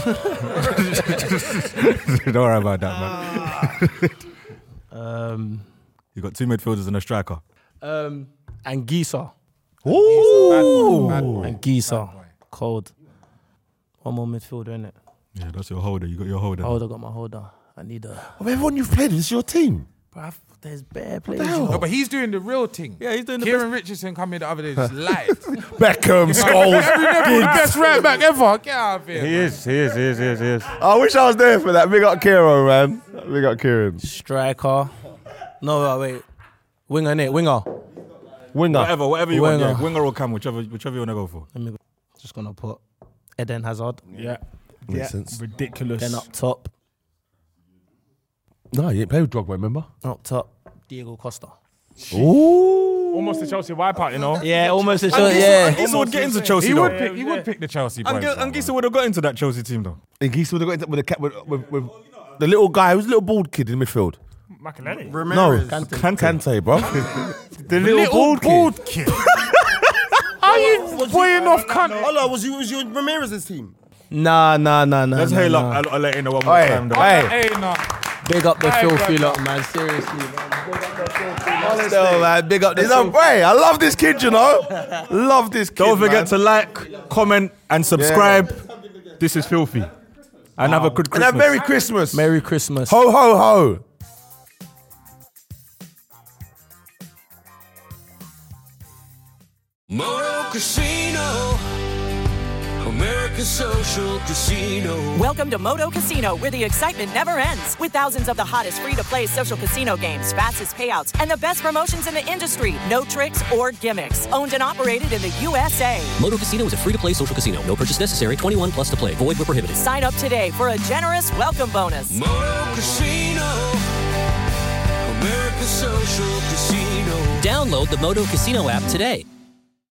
Don't worry about that, man. You got two midfielders and a striker. And Gisa. Ooh. Bad boy. And Gisa. Cold. One more midfielder, innit? Yeah, that's your holder. You got your holder. I got my holder. I need a... Of everyone you've played, this is your team. Bruv, there's bare players. No, but he's doing the real thing. Yeah, he's doing the Kieran Richardson come in the other day just lied. Beckham, Scholes. Every the best right back ever. Get out of here. He is. I wish I was there for that. Big up Kieran, man. Big up Kieran. Striker. No, wait. Winger, innit? Winger. Whatever you want. Winger. Yeah. Winger or Cam, whichever you want to go for. Let me go. Just gonna put Eden Hazard. Yeah. Makes sense. Ridiculous. Then up top. No, you didn't play with Drogba, remember? Up top. Diego Costa. Ooh. Almost the Chelsea wipeout, you know? Yeah, almost. Yeah. Angisa would get into Chelsea He though. would pick the Chelsea boys. Angisa would have got into that Chelsea team though. And Geese would have got into with the cat with the little guy, who's the little bald kid in the midfield. Makelele. Ramirez. Kante, bro. The little bald kid. Are you boying off cunt? Ola, was you Ramirez's team? Nah. Let's hail up. I'll let you know one more time though. Hey, no. Big up the Hey, filthy brother. lot, man. Seriously, man. Still, man, big up this. Hey, I love this kid, you know. Love this kid. Don't forget man. to like, comment, and subscribe. This is Filthy. And have a good And Christmas. a Merry Christmas. Merry Christmas. Ho, ho, ho. Moto Casino, American Social Casino. Welcome to Moto Casino, where the excitement never ends. With thousands of the hottest free-to-play social casino games, fastest payouts, and the best promotions in the industry. No tricks or gimmicks. Owned and operated in the USA. Moto Casino is a free-to-play social casino. No purchase necessary. 21 plus to play. Void where prohibited. Sign up today for a generous welcome bonus. Moto Casino, American Social Casino. Download the Moto Casino app today.